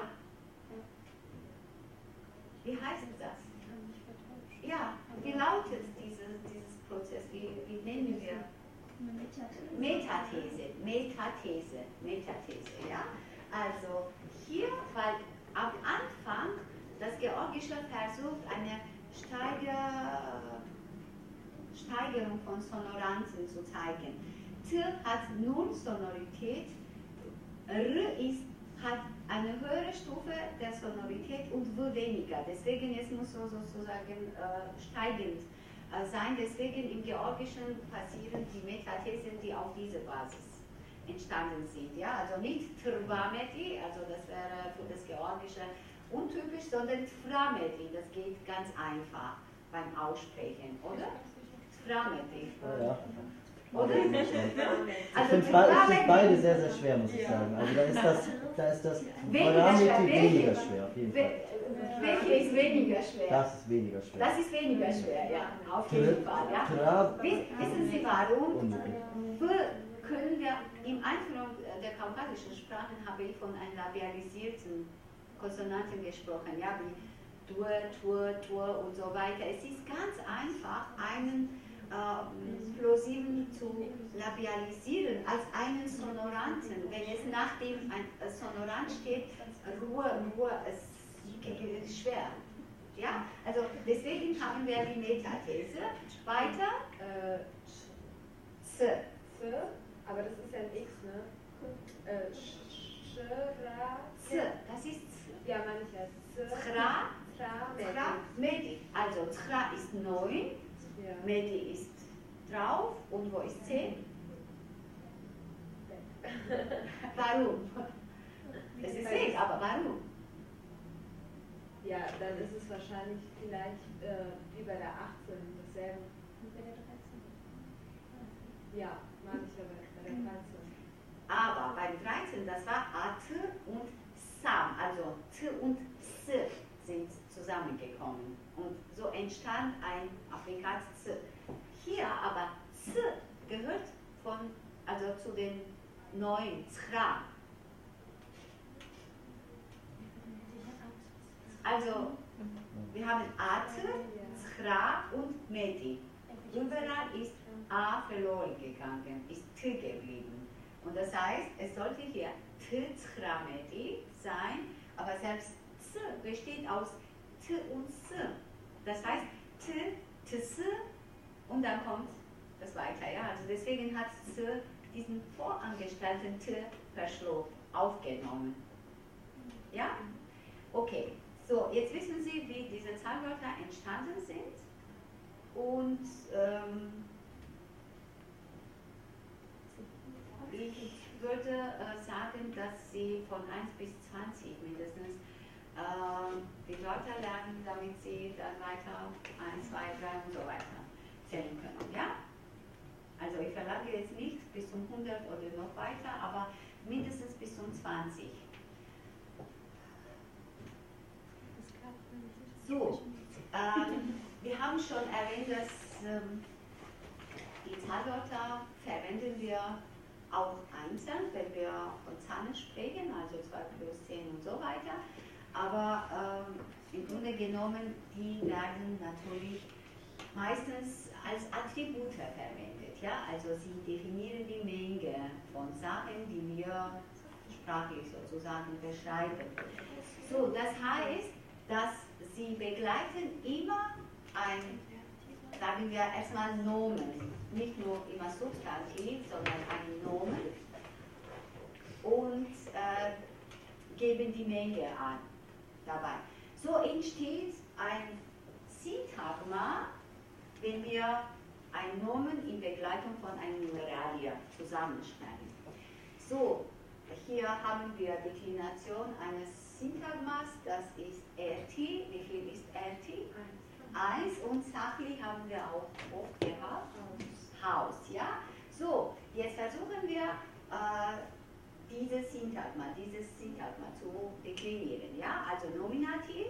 Wie heißt das? Ja, wie lautet diese, dieses Prozess? Wie, wie nennen wir? Metathese. Metathese. Metathese, ja? Also hier, weil am Anfang das Georgische versucht, eine Steiger, Steigerung von Sonoranzen zu zeigen. T hat null Sonorität, R ist, hat eine höhere Stufe der Sonorität und W weniger. Deswegen es muss so sozusagen äh, steigend äh, sein. Deswegen im Georgischen passieren die Metathesen, die auf dieser Basis entstanden sind. Ja? Also nicht Trvameti, also das wäre für das Georgische untypisch, sondern Frameti, das geht ganz einfach beim Aussprechen, oder? Frameti. Ja, ja. Oder? Ich Also finde Frameti- beide sehr, sehr schwer, muss ich sagen. Also da ist das, da ist das Weniger Parameti schwer. weniger schwer, auf jeden Fall. We- Welche ist weniger schwer? Das ist weniger schwer. Das ist weniger schwer, ja, auf jeden Fall. Ja. Tra, Wiss- Wissen Sie warum? unmöglich. Wir können wir in Einführung der kaukasischen Sprachen habe ich von einem labialisierten Konsonanten gesprochen, ja, wie Dur, Tur, Tur und so weiter. Es ist ganz einfach, einen äh, Plosiven zu labialisieren als einen Sonoranten. Wenn es nach dem ein äh, Sonorant steht, Ruhe, Ruhe, es ist schwer. Ja? Also deswegen haben wir die Metathese. Weiter, äh, Z. Z, aber das ist ja ein X, ne? Äh, Sch, Ra, Z, das ist Z. ja, meine ich ja. Z, Tra, Tra, Tra, Medi. Also Tra ist neun, Ja. Medi ist drauf und wo ist zehn? Warum? Es ist weg, aber warum? Ja, dann ist es wahrscheinlich vielleicht äh, wie bei der achtzehn dasselbe. Ja, meine ich ja bei, bei der dreizehn. Aber beim dreizehn, das war A, T und Sam, also T und S sind zusammengekommen. Und so entstand ein Afflikat Z. Hier aber Z gehört von, also zu den neuen Zra. Also wir haben At, Zra und Medi. Überall ist A verloren gegangen, ist T geblieben. Und das heißt, es sollte hier T, Zra, Medi sein, aber selbst s besteht aus t und s. Das heißt t, ts und dann kommt das weiter. Ja? Also deswegen hat s diesen vorangestellten t Verschluss aufgenommen. Ja? Okay. So, jetzt wissen Sie, wie diese Zahlwörter entstanden sind. Und ähm, ich würde äh, sagen, dass Sie von eins bis zwanzig mindestens äh, die Wörter lernen, damit Sie dann weiter eins, zwei, drei und so weiter zählen können. Ja? Also ich verlange jetzt nicht bis zum hundert oder noch weiter, aber mindestens bis zum zwanzig. So, ähm, wir haben schon erwähnt, dass ähm, die Zahlwörter verwenden wir auch einzeln, wenn wir von Zahlen sprechen, also zwei plus zehn und so weiter. Aber ähm, im Grunde genommen, die werden natürlich meistens als Attribute verwendet. Ja? Also sie definieren die Menge von Sachen, die wir sprachlich sozusagen beschreiben. So, das heißt, dass sie begleiten immer ein, sagen wir erstmal Nomen, nicht nur immer Substantiv, sondern ein Nomen und äh, geben die Menge an dabei. So entsteht ein Syntagma, wenn wir ein Nomen in Begleitung von einem Numeralia zusammenschreiben. So, hier haben wir Deklination eines Syntagmas, das ist R T. Wie viel ist R T? eins. Und sachlich haben wir auch oft gehabt. Haus. Ja? So, jetzt versuchen wir äh, dieses Syntagma, dieses Syntagma zu deklinieren. Ja? Also Nominativ.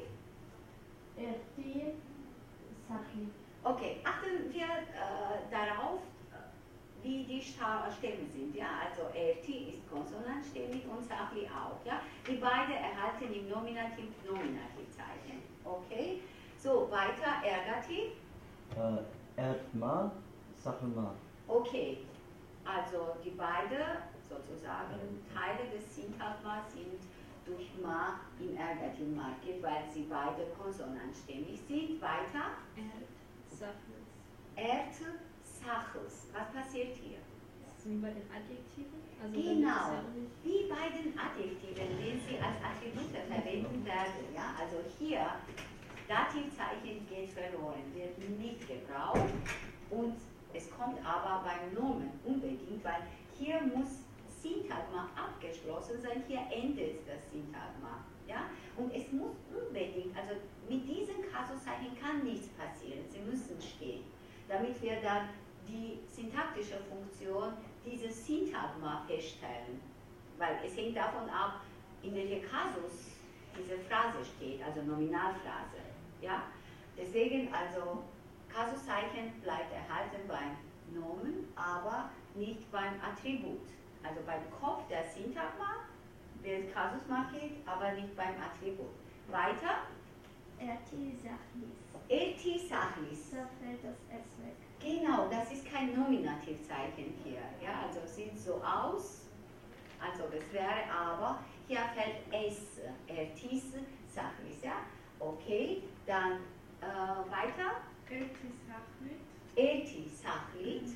R T, sachlich. Okay, achten wir äh, darauf, wie die Stämme sind. Ja? Also R T ist konsonantstämmig und sachlich auch. Ja? Die beiden erhalten im Nominativ Nominativzeichen. Okay, so weiter Ergativ. Äh, Erdma, Sachelma. Okay, also die beiden sozusagen Teile des Syntagmas sind durch Ma im Ergativ markiert, weil sie beide konsonantstämmig sind. Weiter. Erd, sachlich. Erd, Sachels. Was passiert hier? Wie bei den Adjektiven? Also Genau, wie bei den Adjektiven, die Sie als Attribute verwenden werden. Ja? Also hier, Dativzeichen geht verloren, wird nicht gebraucht und es kommt aber beim Nomen unbedingt, weil hier muss Syntagma abgeschlossen sein, hier endet das Syntagma. Ja? Und es muss unbedingt, also mit diesem Kasuszeichen kann nichts passieren, sie müssen stehen, damit wir dann die syntaktische Funktion dieses Syntagma feststellen. Weil es hängt davon ab, in welcher Kasus diese Phrase steht, also Nominalphrase. Ja? Deswegen also Kasuszeichen bleibt erhalten beim Nomen, aber nicht beim Attribut. Also beim Kopf der Syntagma wird Kasus markiert, aber nicht beim Attribut. Weiter. R T, sachlich. R T sachlis. Da fällt das S weg. Genau, das ist kein Nominativzeichen hier. Ja? Also sieht so aus, als ob es wäre, aber hier fällt S, R T sachlis. Ja? Okay, dann äh, weiter. R T sachlich. R T sachlich.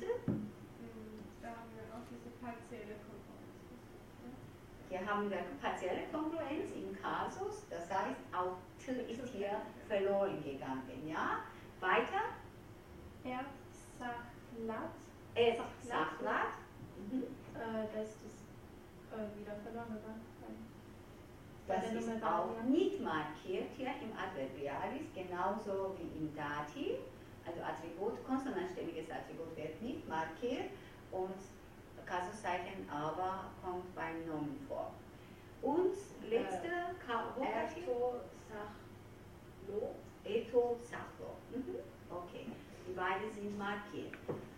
Da haben wir auch diese partielle Konkurrenz. Hier haben wir partielle Kongruenz im Kasus, das heißt auch T ist hier verloren gegangen. Ja? Weiter. R sachlat. R sachlat. Mhm. Äh, das ist äh, wieder verloren gegangen. Das ist auch nicht markiert hier im Adverbialis, genauso wie im Dativ. Also Attribut, konsonantstimmiges Attribut wird nicht markiert und Kasuszeichen aber kommt beim Nomen vor. Und letzte äh, Erto sachlo. Eto sachlo. Mhm. Okay, die beiden sind markiert.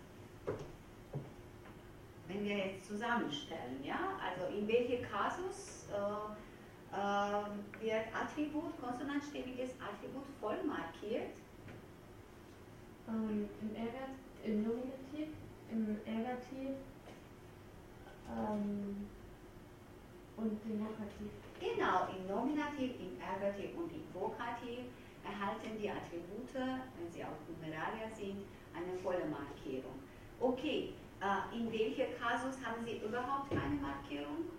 Wenn wir jetzt zusammenstellen, ja, also in welchem Kasus äh, äh, wird Attribut, konsonantstimmiges Attribut voll markiert? Ähm, Im Ergat, im Nominativ, im Ergativ ähm, und und dem Vokativ. Genau, im Nominativ, im Ergativ und im Vokativ erhalten die Attribute, wenn sie auch Numeralia sind, eine volle Markierung. Okay, äh, in welcher Kasus haben Sie überhaupt keine Markierung?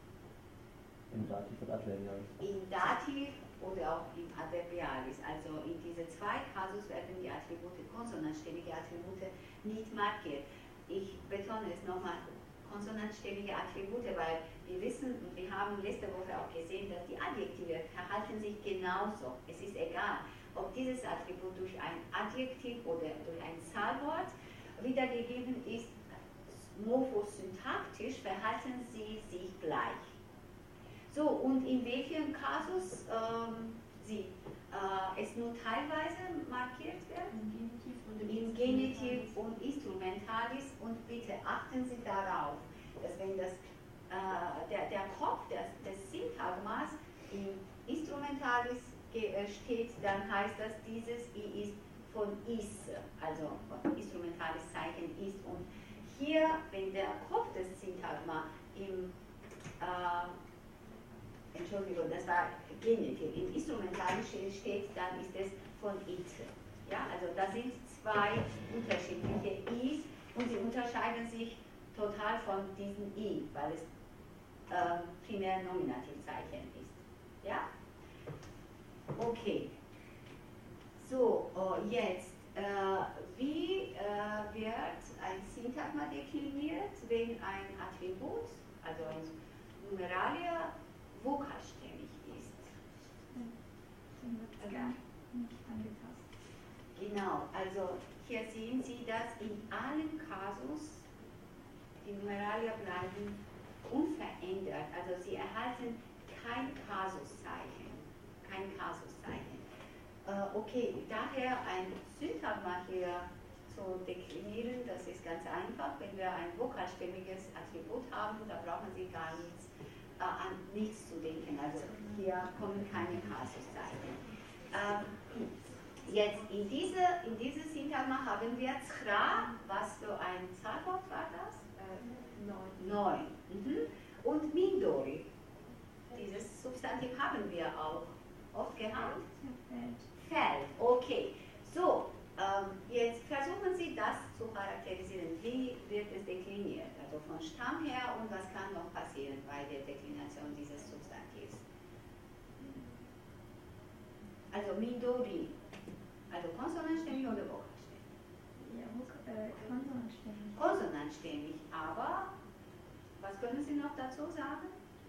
Im Dativ und Adverbialis. Im Dativ oder auch im Adverbialis. Also in diese zwei Kasus werden die Attribute, konsonantstämmige Attribute, nicht markiert. Ich betone es nochmal, konsonantstämmige Attribute, weil wir wissen und wir haben letzte Woche auch gesehen, dass die Adjektive verhalten sich genauso. Es ist egal, ob dieses Attribut durch ein Adjektiv oder durch ein Zahlwort wiedergegeben ist, morphosyntaktisch verhalten sie sich gleich. So, und in welchem Kasus ähm, sie, äh, es nur teilweise markiert wird? Im Genitiv und Im Genitiv und Instrumentalis, und bitte achten Sie darauf, dass wenn das, äh, der, der Kopf des, des Syntagmas im Instrumentalis äh, steht, dann heißt das, dieses I ist von is, also von instrumentales Zeichen ist. Und hier, wenn der Kopf des Syntagma im äh, Entschuldigung, das war Genitiv, im Instrumentalis steht, dann ist es von it. Ja, also das sind zwei unterschiedliche Is und sie unterscheiden sich total von diesem I, weil es äh, primär Nominativzeichen ist. Ja? Okay. So, uh, jetzt, äh, wie äh, wird ein Syntagma dekliniert, wenn ein Attribut, also ein Numeralia, vokalstämmig ist? Dann wird es gar nicht angepasst. Genau, also hier sehen Sie, dass in allen Kasus die Numeralia bleiben unverändert, also sie erhalten kein Kasuszeichen, kein Kasuszeichen. Äh, okay, daher ein Syntagma hier zu deklinieren, das ist ganz einfach. Wenn wir ein vokalstämmiges Attribut haben, da brauchen Sie gar nichts, äh, an nichts zu denken, also hier kommen keine Kasuszeichen. Ähm, Jetzt in diese, in dieses Syntagma haben wir Zra, was für ein Zahlwort war das? Äh, neun. Neun. Mhm. Und Mindori. Dieses Substantiv haben wir auch oft gehabt. Feld. Feld, okay. So, ähm, jetzt versuchen Sie das zu charakterisieren. Wie wird es dekliniert? Also von Stamm her, und was kann noch passieren bei der Deklination dieses Substantivs? Also Mindori. Also konsonantstämmig oder vokalstämmig? Ja, äh, konsonantstämmig. Konsonantstämmig, aber was können Sie noch dazu sagen?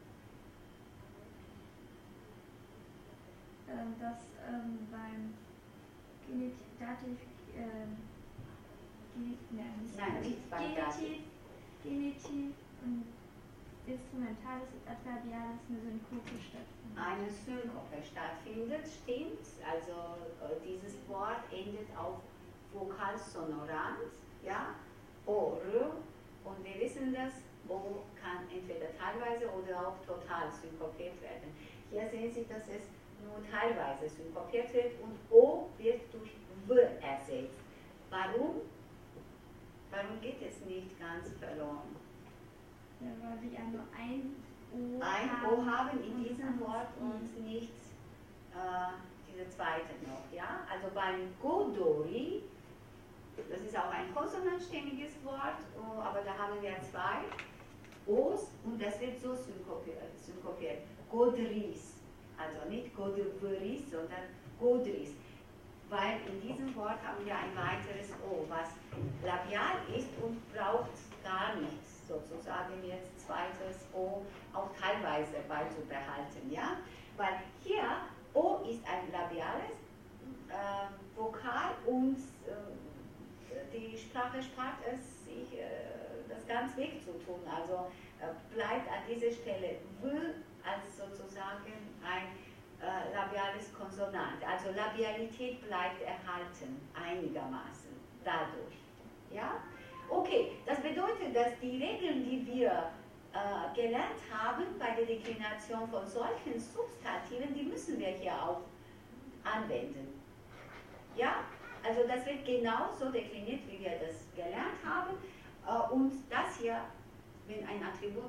Ähm, dass ähm, beim Genitiv, Dativ, ähm, Genitiv, nein, nicht, Nein, nicht beim Genitiv, Genitiv und Instrumentalis und Adverbialis eine Synkope stattfindet. Eine Synkope stattfindet, stimmt. Also äh, dieses Wort endet auf Vokalsonorant, ja, O, R, und wir wissen das, O kann entweder teilweise oder auch total synkopiert werden. Hier sehen Sie, dass es nur teilweise synkopiert wird und O wird durch W ersetzt. Warum? Warum geht es nicht ganz verloren? Ja, weil wir ja nur ein O Ein haben. O haben in und diesem anderes Wort I. und nicht äh, diese zweite noch. Ja? Also beim Godori, das ist auch ein konsonantstämmiges Wort, oh, aber da haben wir zwei O's und das wird so synkopiert. synkopiert. Godris, also nicht Godris, sondern Godris. Weil in diesem Wort haben wir ein weiteres O, was labial ist und braucht gar nichts, sozusagen jetzt zweites O auch teilweise beizubehalten, ja? Weil hier O ist ein labiales äh, Vokal und äh, die Sprache spart es sich, äh, das ganz wegzutun, also äh, bleibt an dieser Stelle W als sozusagen ein äh, labiales Konsonant. Also Labialität bleibt erhalten, einigermaßen, dadurch. Ja? Okay, das bedeutet, dass die Regeln, die wir äh, gelernt haben bei der Deklination von solchen Substantiven, die müssen wir hier auch anwenden. Ja? Also das wird genauso dekliniert, wie wir das gelernt haben. Äh, und das hier, wenn ein Attribut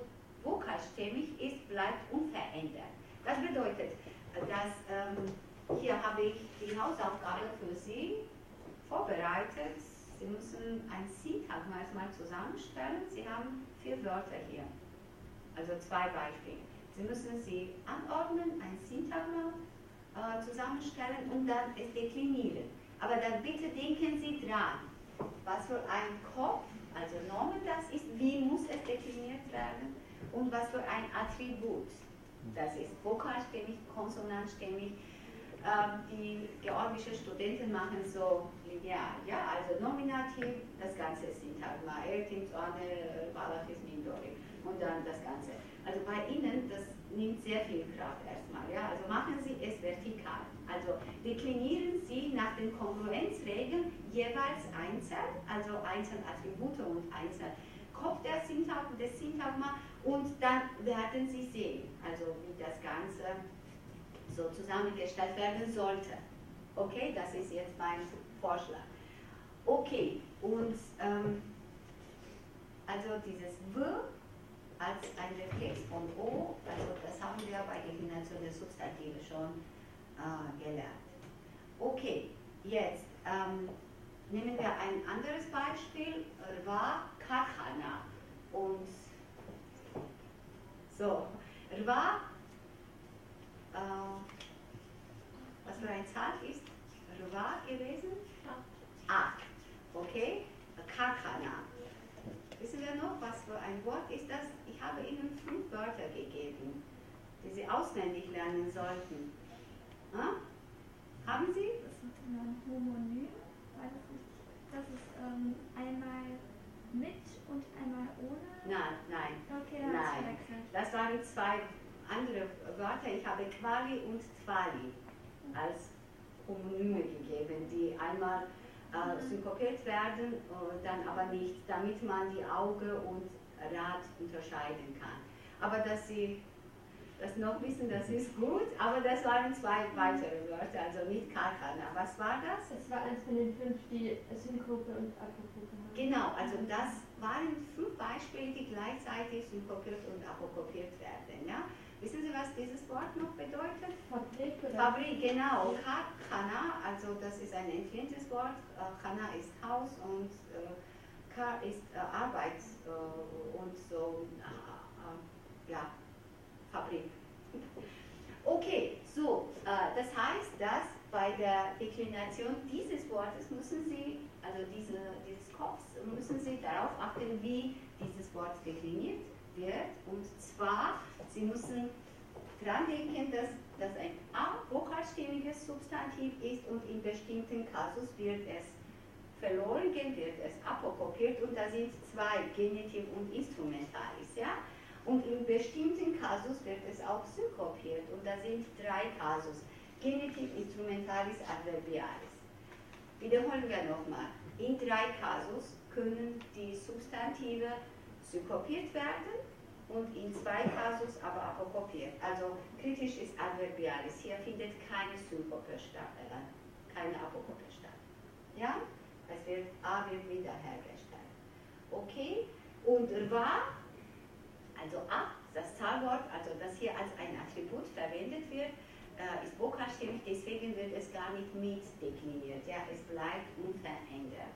vokalstämmig ist, bleibt unverändert. Das bedeutet, dass ähm, hier habe ich die Hausaufgabe für Sie vorbereitet. Sie müssen ein Syntagma mal zusammenstellen. Sie haben vier Wörter hier, also zwei Beispiele. Sie müssen sie anordnen, ein Syntagma äh, zusammenstellen und dann es deklinieren. Aber dann bitte denken Sie dran, was für ein Kopf, also Nomen das ist, wie muss es dekliniert werden und was für ein Attribut. Das ist vokalstämmig, konsonantstämmig. Ähm, die georgische Studenten machen so linear, ja, also Nominativ, das ganze Syntagma, Eltim, Zwane, Balachis, Mindori und dann das Ganze. Also bei Ihnen, das nimmt sehr viel Kraft erstmal, ja, also machen Sie es vertikal. Also deklinieren Sie nach den Kongruenzregeln jeweils einzeln, also einzelne Attribute und einzeln Kopf der Syntagma, des Syntagma und dann werden Sie sehen, also wie das Ganze so zusammengestellt werden sollte. Okay, das ist jetzt mein Vorschlag. Okay, und ähm, also dieses W als ein Reflex von O, also das haben wir bei Deklination der Substantive schon äh, gelernt. Okay, jetzt ähm, nehmen wir ein anderes Beispiel, Rwa Karkhana. Und so, Rwa, äh, was für eine Zahl ist Rwa gewesen? Acht. Okay, Karkhana. Wissen wir noch, was für ein Wort ist das? Ich habe Ihnen fünf Wörter gegeben, die Sie auswendig lernen sollten. Hm? Haben Sie? Das ist ein Homonym, war das richtig? Das ist ähm, einmal mit und einmal ohne? Nein, nein. Okay, dann habe ich Nein. verwechselt. Das waren zwei andere Wörter. Ich habe Quali und Twali als Homonyme gegeben, die einmal äh, synkopiert werden, äh, dann aber nicht, damit man die Auge und Rad unterscheiden kann. Aber dass Sie das noch wissen, das ist gut, aber das waren zwei weitere Wörter, also nicht Karkhana. Was war das? Das war eins von den fünf, die Synkope und Apokope haben. Genau, also das waren fünf Beispiele, die gleichzeitig synkopiert und apokopiert werden. Ja? Wissen Sie, was dieses Wort noch bedeutet? Fabrik oder? Fabrik, genau. Khana, also das ist ein entlehntes Wort. Khana ist Haus und äh, Kar ist äh, Arbeit äh, und so, äh, ja, Fabrik. Okay, so, äh, das heißt, dass bei der Deklination dieses Wortes müssen Sie, also diese, dieses Kopfs, müssen Sie darauf achten, wie dieses Wort dekliniert wird. Und zwar, Sie müssen dran denken, dass das ein a-vokalstimmiges Substantiv ist und in bestimmten Kasus wird es verloren gehen, wird es apokopiert und da sind zwei, Genitiv und Instrumentalis. Ja? Und in bestimmten Kasus wird es auch synkopiert und da sind drei Kasus, Genitiv, Instrumentalis, Adverbialis. Wiederholen wir nochmal. In drei Kasus können die Substantive synkopiert werden und in zwei Kasus aber apokopiert. Also kritisch ist Adverbialis. Hier findet keine Synkope statt, äh, keine Apokope statt. Ja? Es wird, A wird wiederhergestellt. Okay? Und Rwa, also A, das Zahlwort, also das hier als ein Attribut verwendet wird, äh, ist vokalstimmig, deswegen wird es gar nicht mit dekliniert. Ja? Es bleibt unverändert.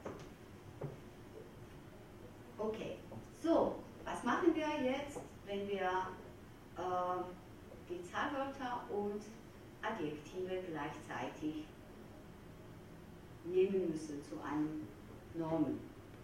Okay, so, was machen wir jetzt, wenn wir äh, die Zahlwörter und Adjektive gleichzeitig nehmen müssen zu einem Nomen?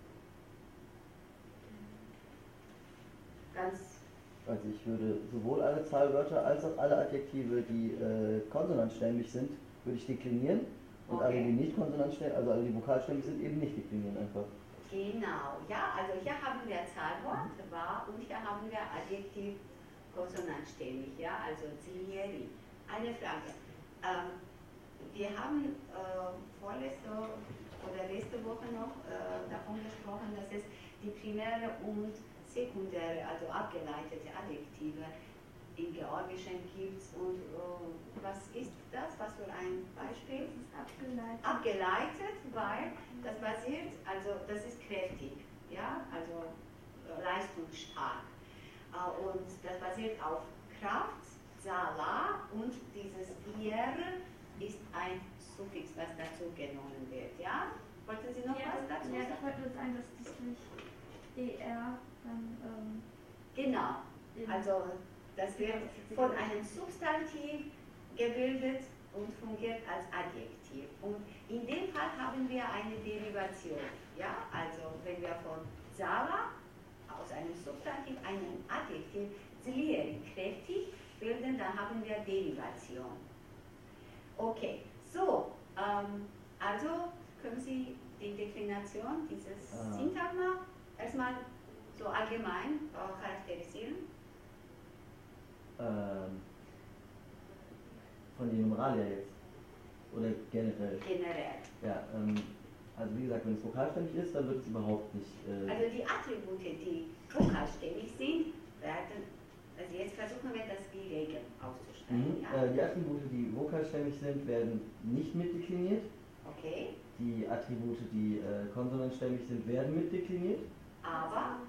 Ganz Also ich würde sowohl alle Zahlwörter als auch alle Adjektive, die äh, konsonantstämmig sind, würde ich deklinieren und Okay. alle, die nicht konsonantstämmig, also alle, die vokalstämmig sind, eben nicht deklinieren einfach. genau, ja, also hier haben wir Zahlwort, war, und hier haben wir Adjektiv konsonantstämmig, ja, also Zilieri. Eine Frage. Ähm, wir haben äh, vorletzte oder letzte Woche noch äh, davon gesprochen, dass es die primäre und sekundäre, also abgeleitete Adjektive im Georgischen gibt. Und äh, was ist das? Was für ein Beispiel? Das ist abgeleitet. Abgeleitet, weil das basiert, also das ist kräftig, ja, also äh, leistungsstark. Äh, Äh, und das basiert auf Kraft, Sala, und dieses ir ist ein Suffix, was dazu genommen wird. Ja? Wollten Sie noch Ja, was dazu ja, sagen? ich wollte nur sagen, dass das durch er dann. Ähm, Genau, also das wird von einem Substantiv gebildet und fungiert als Adjektiv. Und in dem Fall haben wir eine Derivation. Ja? Also wenn wir von Sala aus einem Substantiv einen Adjektiv zlieri, kräftig, bilden, dann haben wir Derivation. Okay, so, ähm, also können Sie die Deklination dieses Ah. Syntagma erstmal so allgemein äh, charakterisieren? Ähm, von den Numeralia jetzt? Oder generell? Generell. Ja, ähm, also wie gesagt, wenn es vokalständig ist, dann wird es überhaupt nicht. Äh, Also die Attribute, die vokalständig sind, werden, also jetzt versuchen wir das wie Regeln auszustellen. mhm, Ja? äh, die Attribute, die vokalständig sind, werden nicht mitdekliniert. Okay, Die Attribute, die äh, konsonantstämmig sind, werden mitdekliniert. aber,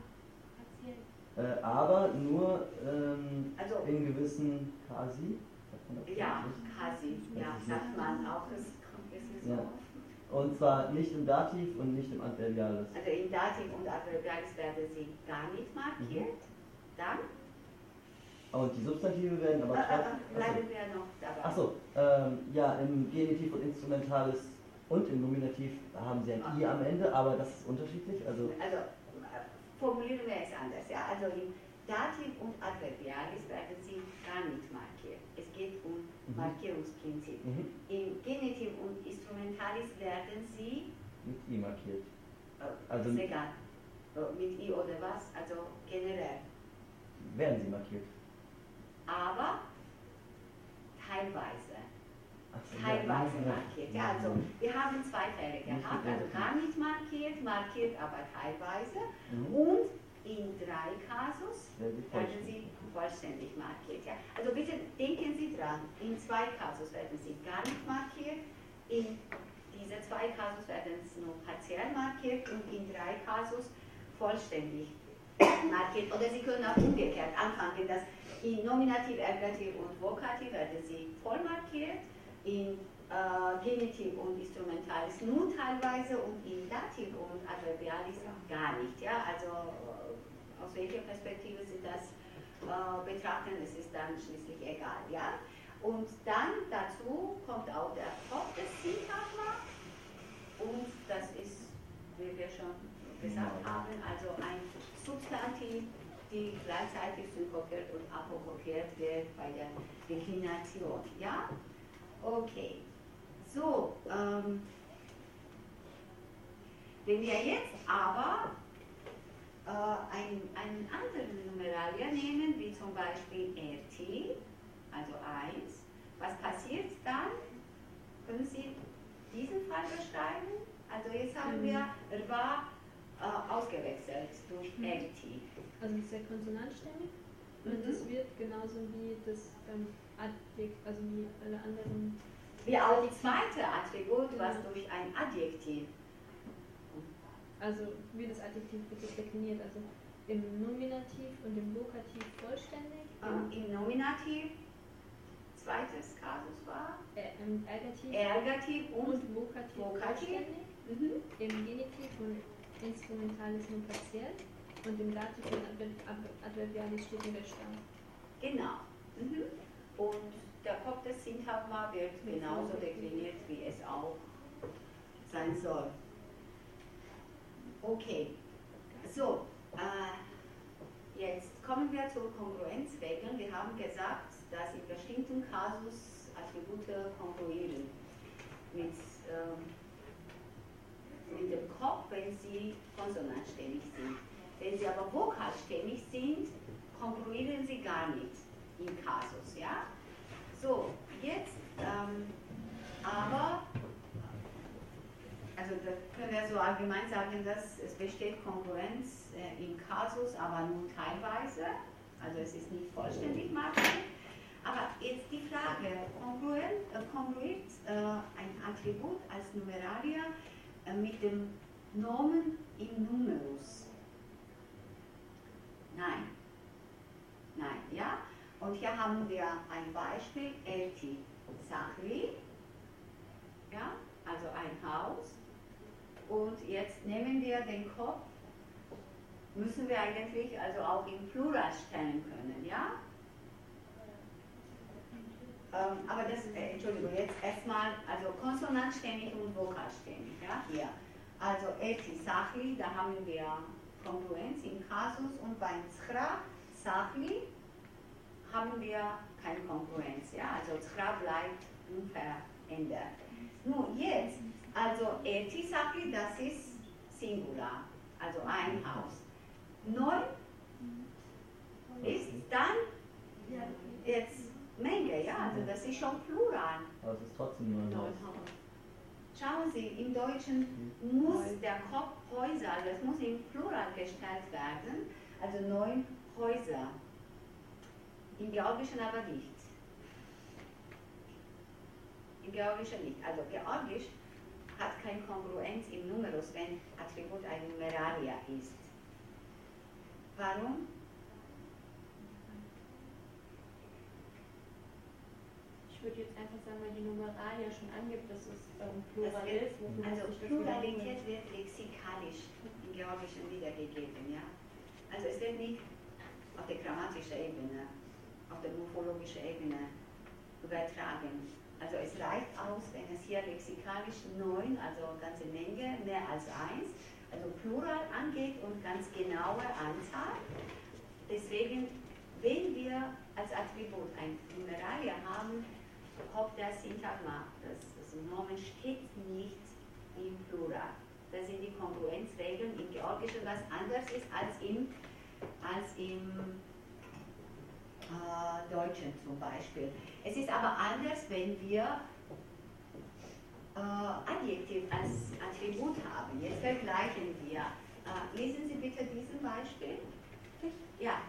Äh, aber nur ähm, also, in gewissen Kasi. Sagt man das ja, richtig? Kasi, ja, sagt man auch, das kommt jetzt nicht so Ja. oft. Und zwar nicht im Dativ und nicht im Adverbialis. Also in Dativ und Adverbialis werden sie gar nicht markiert. Dann Und die Substantive werden aber äh, äh, trotzdem. bleiben wir noch dabei. Achso, ähm, ja, im Genitiv und Instrumentalis und im Nominativ haben sie ein I am Ende, aber das ist unterschiedlich. Also, Also äh, formulieren wir es anders. Ja? Also im Dativ und Adverbialis werden sie gar nicht markiert. Es geht um Mhm. Markierungsprinzip. mhm, Im Genitiv und Instrumentalis werden sie, mit I markiert. äh, Also- ist egal, äh, mit I oder was, also generell. Werden sie markiert. Aber teilweise. Ach so, Teilweise ja, markiert. Ja, also wir haben zwei Fälle gehabt, also gar nicht markiert, markiert aber teilweise. Mhm. Und in drei Kasus Werden sie werden vollständig. sie vollständig markiert. Ja. Also bitte denken Sie dran, in zwei Kasus werden sie gar nicht markiert, in diese zwei Kasus werden sie nur partiell markiert und in drei Kasus vollständig markiert. Oder Sie können auch umgekehrt anfangen, dass in Nominativ, Ergativ und Vokativ werden sie voll markiert, in äh, Genitiv und Instrumentalis nur teilweise und in Dativ und Adverbialis gar nicht. Ja? Also äh, aus welcher Perspektive Sie das äh, betrachten, es ist dann schließlich egal. Ja? Und dann dazu kommt auch der Kopf des Syntagma und das ist, wie wir schon gesagt haben, also ein Substantiv, die gleichzeitig synkopiert und apokopiert wird bei der Deklination. Ja? Okay. So, ähm, wenn wir jetzt aber äh, einen, einen anderen Numeralier nehmen, wie zum Beispiel R T, also eins, was passiert dann? Können Sie diesen Fall beschreiben? Also jetzt haben wir Rwa äh, ausgewechselt durch Mhm. R T. Also es ist ja konsonantstämmig und Mhm. es wird genauso wie das ähm, Adjekt, also wie alle anderen. Wie auch die zweite Attribut, was durch ein Adjektiv. Also wie das Adjektiv wird es dekliniert, also im Nominativ und im Vokativ vollständig, Äh, im Im Nominativ, zweites Kasus war äh, im Ergativ Ergativ und und Vokativ Vokativ. vollständig, mhm. im Genitiv und Instrumentalis nur partiell und im Dativ und Adver- Adver- Adverbialis steht nur der Stamm. Genau. Mhm. Und der Kopf des Syntagma wird genauso dekliniert, wie es auch sein soll. Okay, so, äh, jetzt kommen wir zur Kongruenzregeln. Wir haben gesagt, dass in bestimmten Kasus Attribute kongruieren mit, ähm, mit dem Kopf, wenn sie konsonantstämmig sind. Wenn sie aber vokalstämmig sind, kongruieren sie gar nicht im Kasus. Ja? So, jetzt ähm, aber, also da können wir so allgemein sagen, dass es besteht Kongruenz äh, im Kasus, aber nur teilweise, also es ist nicht vollständig markiert. Aber jetzt die Frage, kongruent, äh, kongruiert äh, ein Attribut als Numeralier äh, mit dem Nomen im Numerus? Nein. Und hier haben wir ein Beispiel, Elti Sachli, ja, also ein Haus. Und jetzt nehmen wir den Kopf, müssen wir eigentlich also auch im Plural stellen können, ja? Ähm, aber das, äh, Entschuldigung, jetzt erstmal, also konsonantstämmig und vokalstämmig, ja, hier. Also Elti Sachli, da haben wir Kongruenz im Kasus und beim Schra Sachli haben wir keine Kongruenz, ja, also Schra bleibt unverändert. Nun jetzt, also Elti Sachli, das ist Singular, also ein Haus. Neun ist dann jetzt Menge, ja, also das ist schon Plural. Aber es ist trotzdem nur ein Haus. Schauen Sie, im Deutschen muss der Kopf Häuser, das muss im Plural gestellt werden, also neun Häuser. Im Georgischen aber nicht. Im Georgischen nicht. Also Georgisch hat keine Kongruenz im Numerus, wenn Attribut ein Numeralia ist. Warum? Ich würde jetzt einfach sagen, weil die Numeralia schon angibt, dass es ähm, Plural Das wird, ist. Wofür also muss ich das Pluralität wird lexikalisch im Georgischen wiedergegeben. Ja? Also es wird nicht auf der grammatischen Ebene, auf der morphologischen Ebene übertragen. Also es reicht aus, wenn es hier lexikalisch neun, also ganze Menge, mehr als eins, also Plural angeht und ganz genaue Anzahl. Deswegen, wenn wir als Attribut ein Numeralia haben, kommt der Syntagma, das, das Nomen steht nicht im Plural. Das sind die Kongruenzregeln im Georgischen, was anders ist als im, als im äh, Deutschen zum Beispiel. Es ist aber anders, wenn wir äh, Adjektiv als Attribut haben. Jetzt vergleichen wir. Äh, lesen Sie bitte diesen Beispiel. Ja.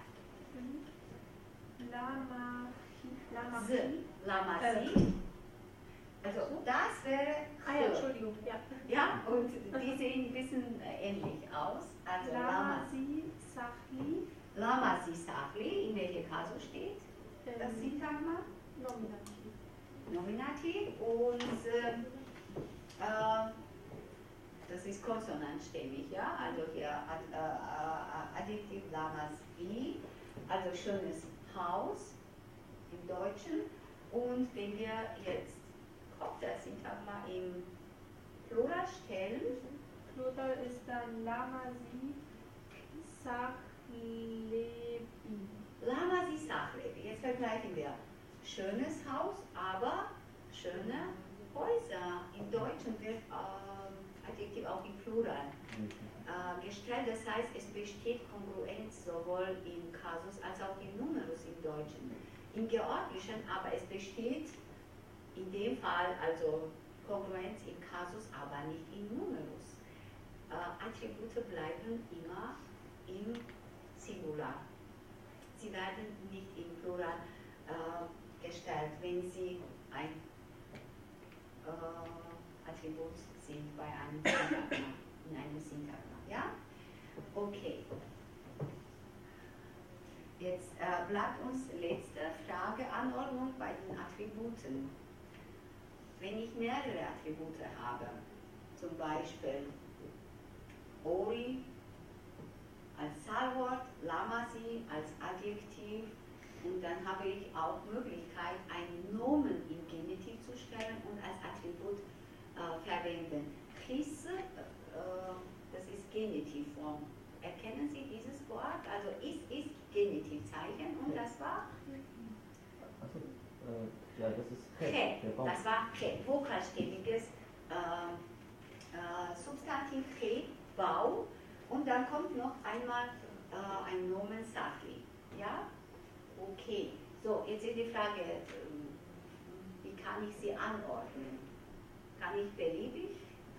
Lama, Lama, Z, Lama, Sie. Also das wäre Ah ja, Entschuldigung, ja. Ja, und die sehen ein bisschen ähnlich aus. Also Lama, Lamasi, Sachli, Lama, Si, Sachli, in welcher Kasus steht das Ähm, Syntagma? Nominativ. Nominativ und äh, äh, das ist konsonantstämmig, ja, also hier Ad, äh, äh, Adjektiv Lamas wie, also schönes Haus im Deutschen. Und wenn wir jetzt Kopf der Syntagma im Plural stellen, Plural ist dann Lamasi, Sachlebi. Lama, Si, Sachlebi. Jetzt vergleichen wir schönes Haus, aber schöne Häuser. Im Deutschen wird äh, Adjektiv auch im Plural äh, gestellt. Das heißt, es besteht Kongruenz sowohl im Kasus als auch im Numerus im Deutschen. Im Georgischen aber es besteht in dem Fall also Kongruenz im Kasus, aber nicht im Numerus. Äh, Attribute bleiben immer im Singular. Sie werden nicht im Plural äh, gestellt, wenn sie ein äh, Attribut sind bei einem Syntagma, in einem Syntagma. Ja? Okay. Jetzt äh, bleibt uns letzte Frage, Anordnung bei den Attributen. Wenn ich mehrere Attribute habe, zum Beispiel Ori als Zahlwort, Lamasi als Adjektiv und dann habe ich auch Möglichkeit, einen Nomen im Genitiv zu stellen und als Attribut äh, verwenden. Chisse, äh, das ist Genitivform. Erkennen Sie dieses Wort? Also ist, ist Genitivzeichen und das war? Achso, äh, ja, das ist Che, der Baum. das war Che, vokalstämmiges äh, äh, Substantiv Che, Baum. Und dann kommt noch einmal äh, ein Nomen Sachli. Ja? Okay. So, jetzt ist die Frage, äh, wie kann ich sie anordnen? Kann ich beliebig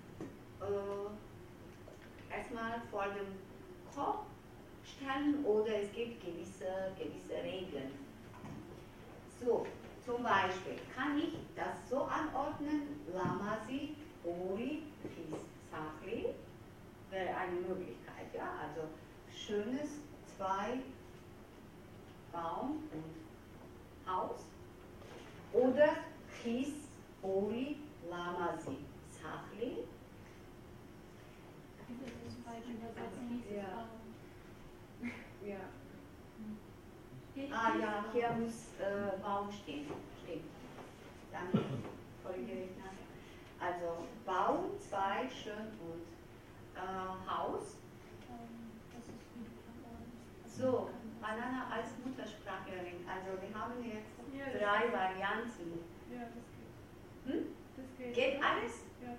äh, erstmal vor dem Kopf stellen oder es gibt gewisse, gewisse Regeln? So, zum Beispiel kann ich das so anordnen, Lamasi, Ori, Fis, Sachli, wäre eine Möglichkeit, ja, also schönes zwei Baum und Haus. Oder His Ori Lamasi Sachli. Ja. Ja. Ah ja, hier muss äh, Baum stehen. Stimmt. Danke. Korrigiere ich nachher. Also Baum, zwei, schön und äh, Haus. So, Banana als Muttersprachlerin. Also wir haben jetzt Ja, das drei geht. Varianten. Ja, das geht. Hm? Das geht. Geht alles? Ja.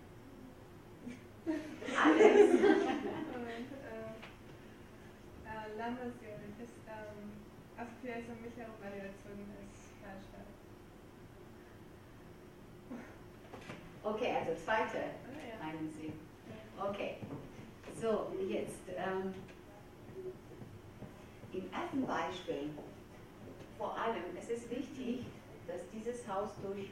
Alles? Und, äh, äh, Landesjährlich ist, ähm, also vielleicht so mittlere Variation ist falsch. Okay, also zweite Ah, ja. meinen Sie. Okay. So, jetzt ähm, im ersten Beispiel, vor allem, es ist wichtig, dass dieses Haus durch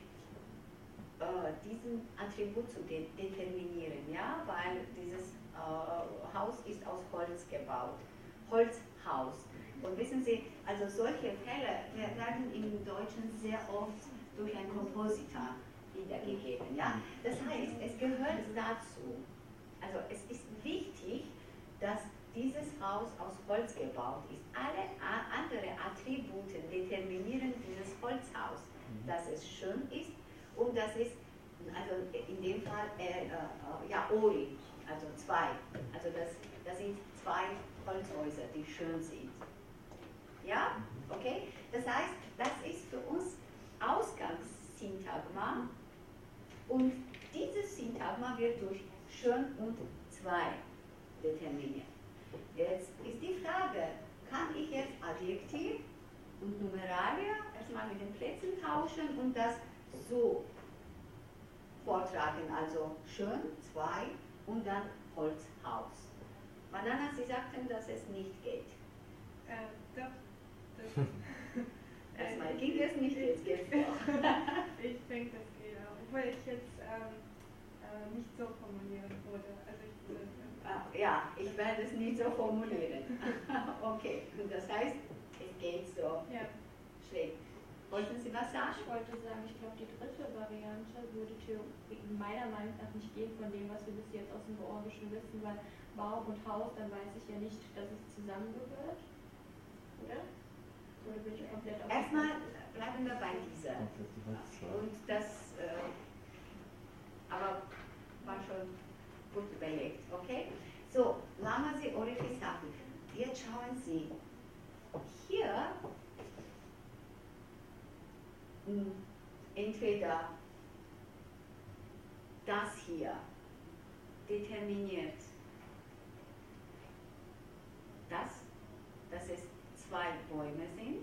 äh, diesen Attribut zu de determinieren, ja, weil dieses äh, Haus ist aus Holz gebaut, Holzhaus. Und wissen Sie, also solche Fälle werden im Deutschen sehr oft durch ein Kompositor wiedergegeben, ja. Das heißt, es gehört dazu, also es ist wichtig, dass dieses Haus aus Holz gebaut ist. Alle anderen Attribute determinieren dieses Holzhaus, dass es schön ist und dass es, also in dem Fall, äh, äh, ja, Ori, also zwei, also das, das sind zwei Holzhäuser, die schön sind. Ja, okay? Das heißt, das ist für uns Ausgangssyntagma und dieses Syntagma wird durch schön und zwei determiniert. Jetzt ist die Frage, kann ich jetzt Adjektiv und Numeralia erstmal mit den Plätzen tauschen und das so vortragen, also schön, zwei und dann Holzhaus. Banana, Sie sagten, dass es nicht geht. Äh, doch. Das, Erstmal ging es nicht, jetzt geht es doch. Ich denke, das geht auch. Obwohl ich jetzt ähm, äh, nicht so formulieren würde. Also ich würde, Ah, ja, ich werde es nicht so formulieren. Okay, und das heißt, es geht so ja. schräg. Wollten Sie was sagen? Ich wollte sagen, ich glaube, die dritte Variante würde theoretisch meiner Meinung nach nicht gehen von dem, was wir bis jetzt aus dem Georgischen wissen, weil Baum und Haus, dann weiß ich ja nicht, dass es zusammengehört. Oder? Oder bin ich komplett auf Erstmal bleiben wir bei dieser. Das ist die Holzzahl. Und das, äh, aber war schon gut überlegt, okay? So, Lamasi Orifisafi. Jetzt schauen Sie, hier mh, entweder das hier determiniert das, dass es zwei Bäume sind.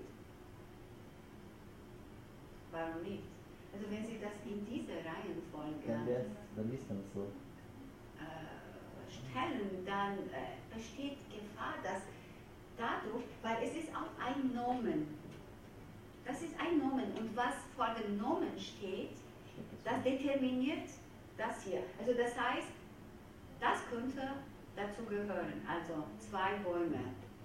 Warum nicht? Also wenn Sie das in dieser Reihenfolge Dann, wär's, dann liest man es so. äh, stellen, dann äh, besteht Gefahr, dass dadurch, weil es ist auch ein Nomen. Das ist ein Nomen und was vor dem Nomen steht, das determiniert das hier. Also das heißt, das könnte dazu gehören, also zwei Bäume.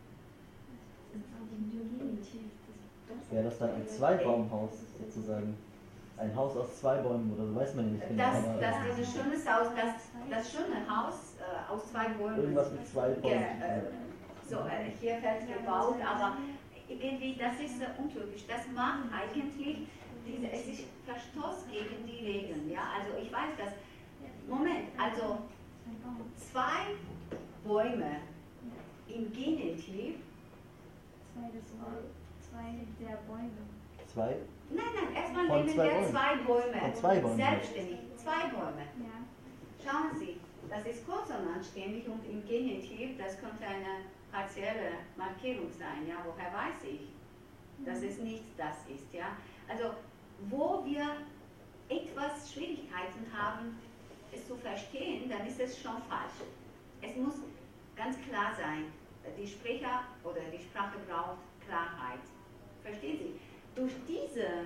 Wäre das dann ein Zweibaumhaus sozusagen? Ein Haus aus zwei Bäumen oder so, weiß man ja nicht genau. Das, aber das dieses schöne Haus, das, das schöne Haus äh, aus zwei Bäumen. irgendwas mit zwei Ge, Bäumen. äh, so, äh, hier fällt gebaut, aber irgendwie, das ist äh, untypisch. Das macht eigentlich, diese, es ist Verstoß gegen die Regeln. Ja? Also ich weiß das. Moment, also zwei Bäume im Genitiv. Zwei, das waren zwei der Bäume. Zwei? Nein, nein, erstmal Von nehmen zwei wir Bäumen. zwei Bäume. Von zwei Bäumen. Selbstständig. Zwei Bäume. Ja. Schauen Sie, das ist konsonantständig und im Genitiv, das könnte eine partielle Markierung sein. Ja, woher weiß ich, dass es nicht das ist? Ja? Also, wo wir etwas Schwierigkeiten haben, es zu verstehen, dann ist es schon falsch. Es muss ganz klar sein, die Sprecher oder die Sprache braucht Klarheit. Verstehen Sie? Durch diese,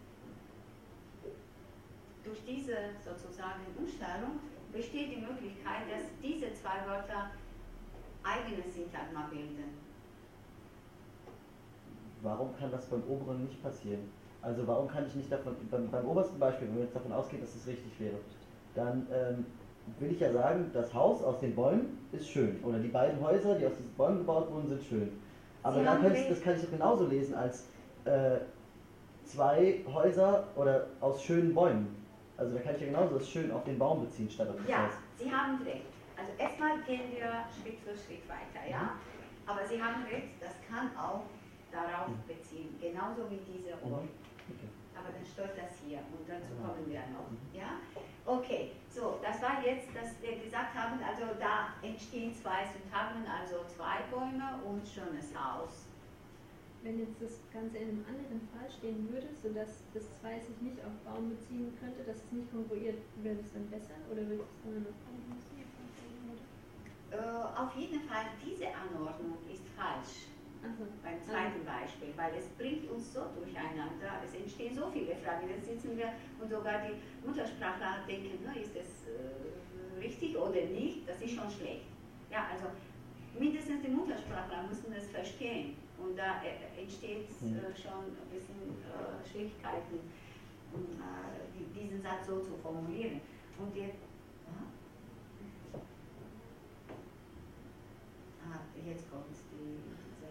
durch diese sozusagen Umstellung besteht die Möglichkeit, dass diese zwei Wörter eigene Syntagma bilden. Warum kann das beim oberen nicht passieren? Also warum kann ich nicht davon, beim, beim obersten Beispiel, wenn wir jetzt davon ausgehen, dass es richtig wäre, dann ähm, will ich ja sagen, das Haus aus den Bäumen ist schön. Oder die beiden Häuser, die aus diesen Bäumen gebaut wurden, sind schön. Aber da kann ich, das kann ich doch genauso lesen als äh, zwei Häuser oder aus schönen Bäumen. Also da kann ich ja genauso das schön auf den Baum beziehen, statt auf das Ja, Haus. Sie haben recht. Also erstmal gehen wir Schritt für Schritt weiter, ja? Aber Sie haben recht, das kann auch darauf beziehen, genauso wie diese Ort. Okay. Aber dann steht das hier und dazu kommen wir noch, ja? Okay, so, das war jetzt, dass wir gesagt haben, also da entstehen zwei Syntagmen, also zwei Bäume und schönes Haus. Wenn jetzt das Ganze in einem anderen Fall stehen würde, sodass das zwei sich nicht auf Baum beziehen könnte, dass es nicht kongruiert, wäre das dann besser oder würde es immer noch Äh, auf jeden Fall, diese Anordnung ist falsch. Also, Beim zweiten Beispiel, weil es bringt uns so durcheinander, es entstehen so viele Fragen, jetzt sitzen wir und sogar die Muttersprachler denken, ne, ist das äh, richtig oder nicht, das ist schon schlecht. Ja, also mindestens die Muttersprachler müssen das verstehen und da äh, entsteht äh, schon ein bisschen äh, Schwierigkeiten, um äh, diesen Satz so zu formulieren. Und jetzt, ah, jetzt kommt die, diese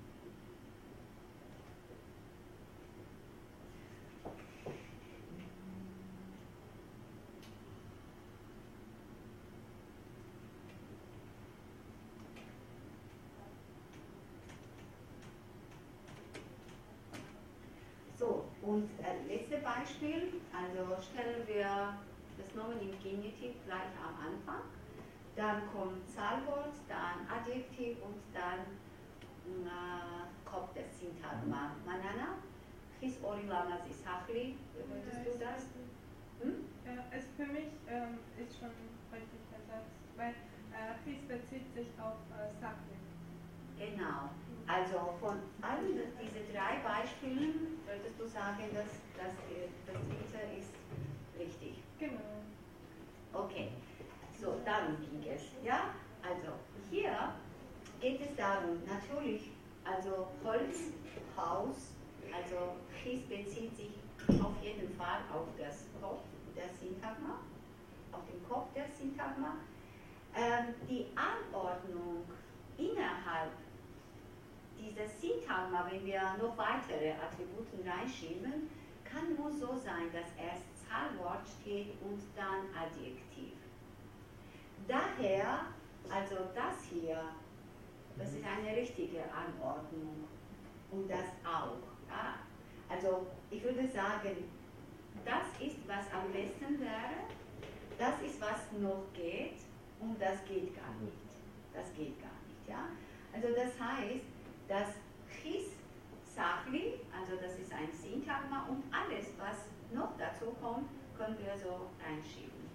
So, und äh, letztes Beispiel, also stellen wir das Nomen im Genitiv gleich am Anfang, dann kommt Zahlwort, dann Adjektiv und dann äh, kommt das Syntagma. Manana, Chis Orilama Sisachli, würdest du das? Hm? Ja, es für mich ähm, ist schon richtig der Satz, weil äh, Chis bezieht sich auf äh, Sachli. Genau. Also von allen diesen drei Beispielen würdest du sagen, dass das, das dritte ist richtig. Genau. Okay, so darum ging es. Ja, also hier geht es darum, natürlich, also Holz, Haus, also Chis bezieht sich auf jeden Fall auf das Kopf der Syntagma, auf den Kopf der Syntagma. Ähm, die Anordnung innerhalb dieser Syntagma, wenn wir noch weitere Attribute reinschieben, kann nur so sein, dass erst Zahlwort steht und dann Adjektiv. Daher, also das hier, das ist eine richtige Anordnung und das auch. Ja? Also ich würde sagen, das ist, was am besten wäre, das ist, was noch geht und das geht gar nicht. Das geht gar nicht. Ja? Also das heißt, das Chis Sachli, also das ist ein Syntagma und alles, was noch dazu kommt, können wir so reinschieben.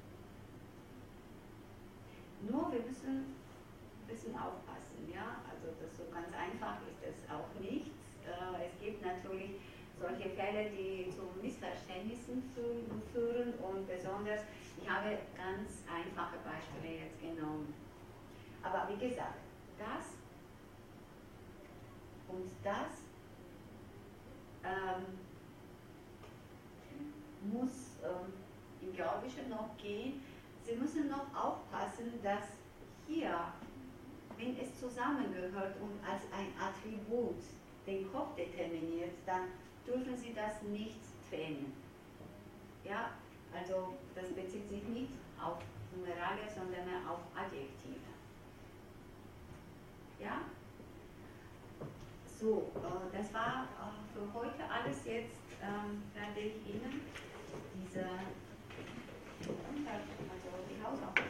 Nur wir müssen ein bisschen aufpassen, ja, also das so ganz einfach ist es auch nicht. Äh, es gibt natürlich solche Fälle, die zu Missverständnissen führen und besonders, ich habe ganz einfache Beispiele jetzt genommen. Aber wie gesagt, das und das ähm, muss ähm, im Georgischen noch gehen. Sie müssen noch aufpassen, dass hier, wenn es zusammengehört und als ein Attribut den Kopf determiniert, dann dürfen Sie das nicht trennen. Ja, also das bezieht sich nicht auf Numerale, sondern auf Adjektive. Ja? So, äh, das war äh, für heute alles. Jetzt ähm, werde ich Ihnen diese, also die Hausaufgaben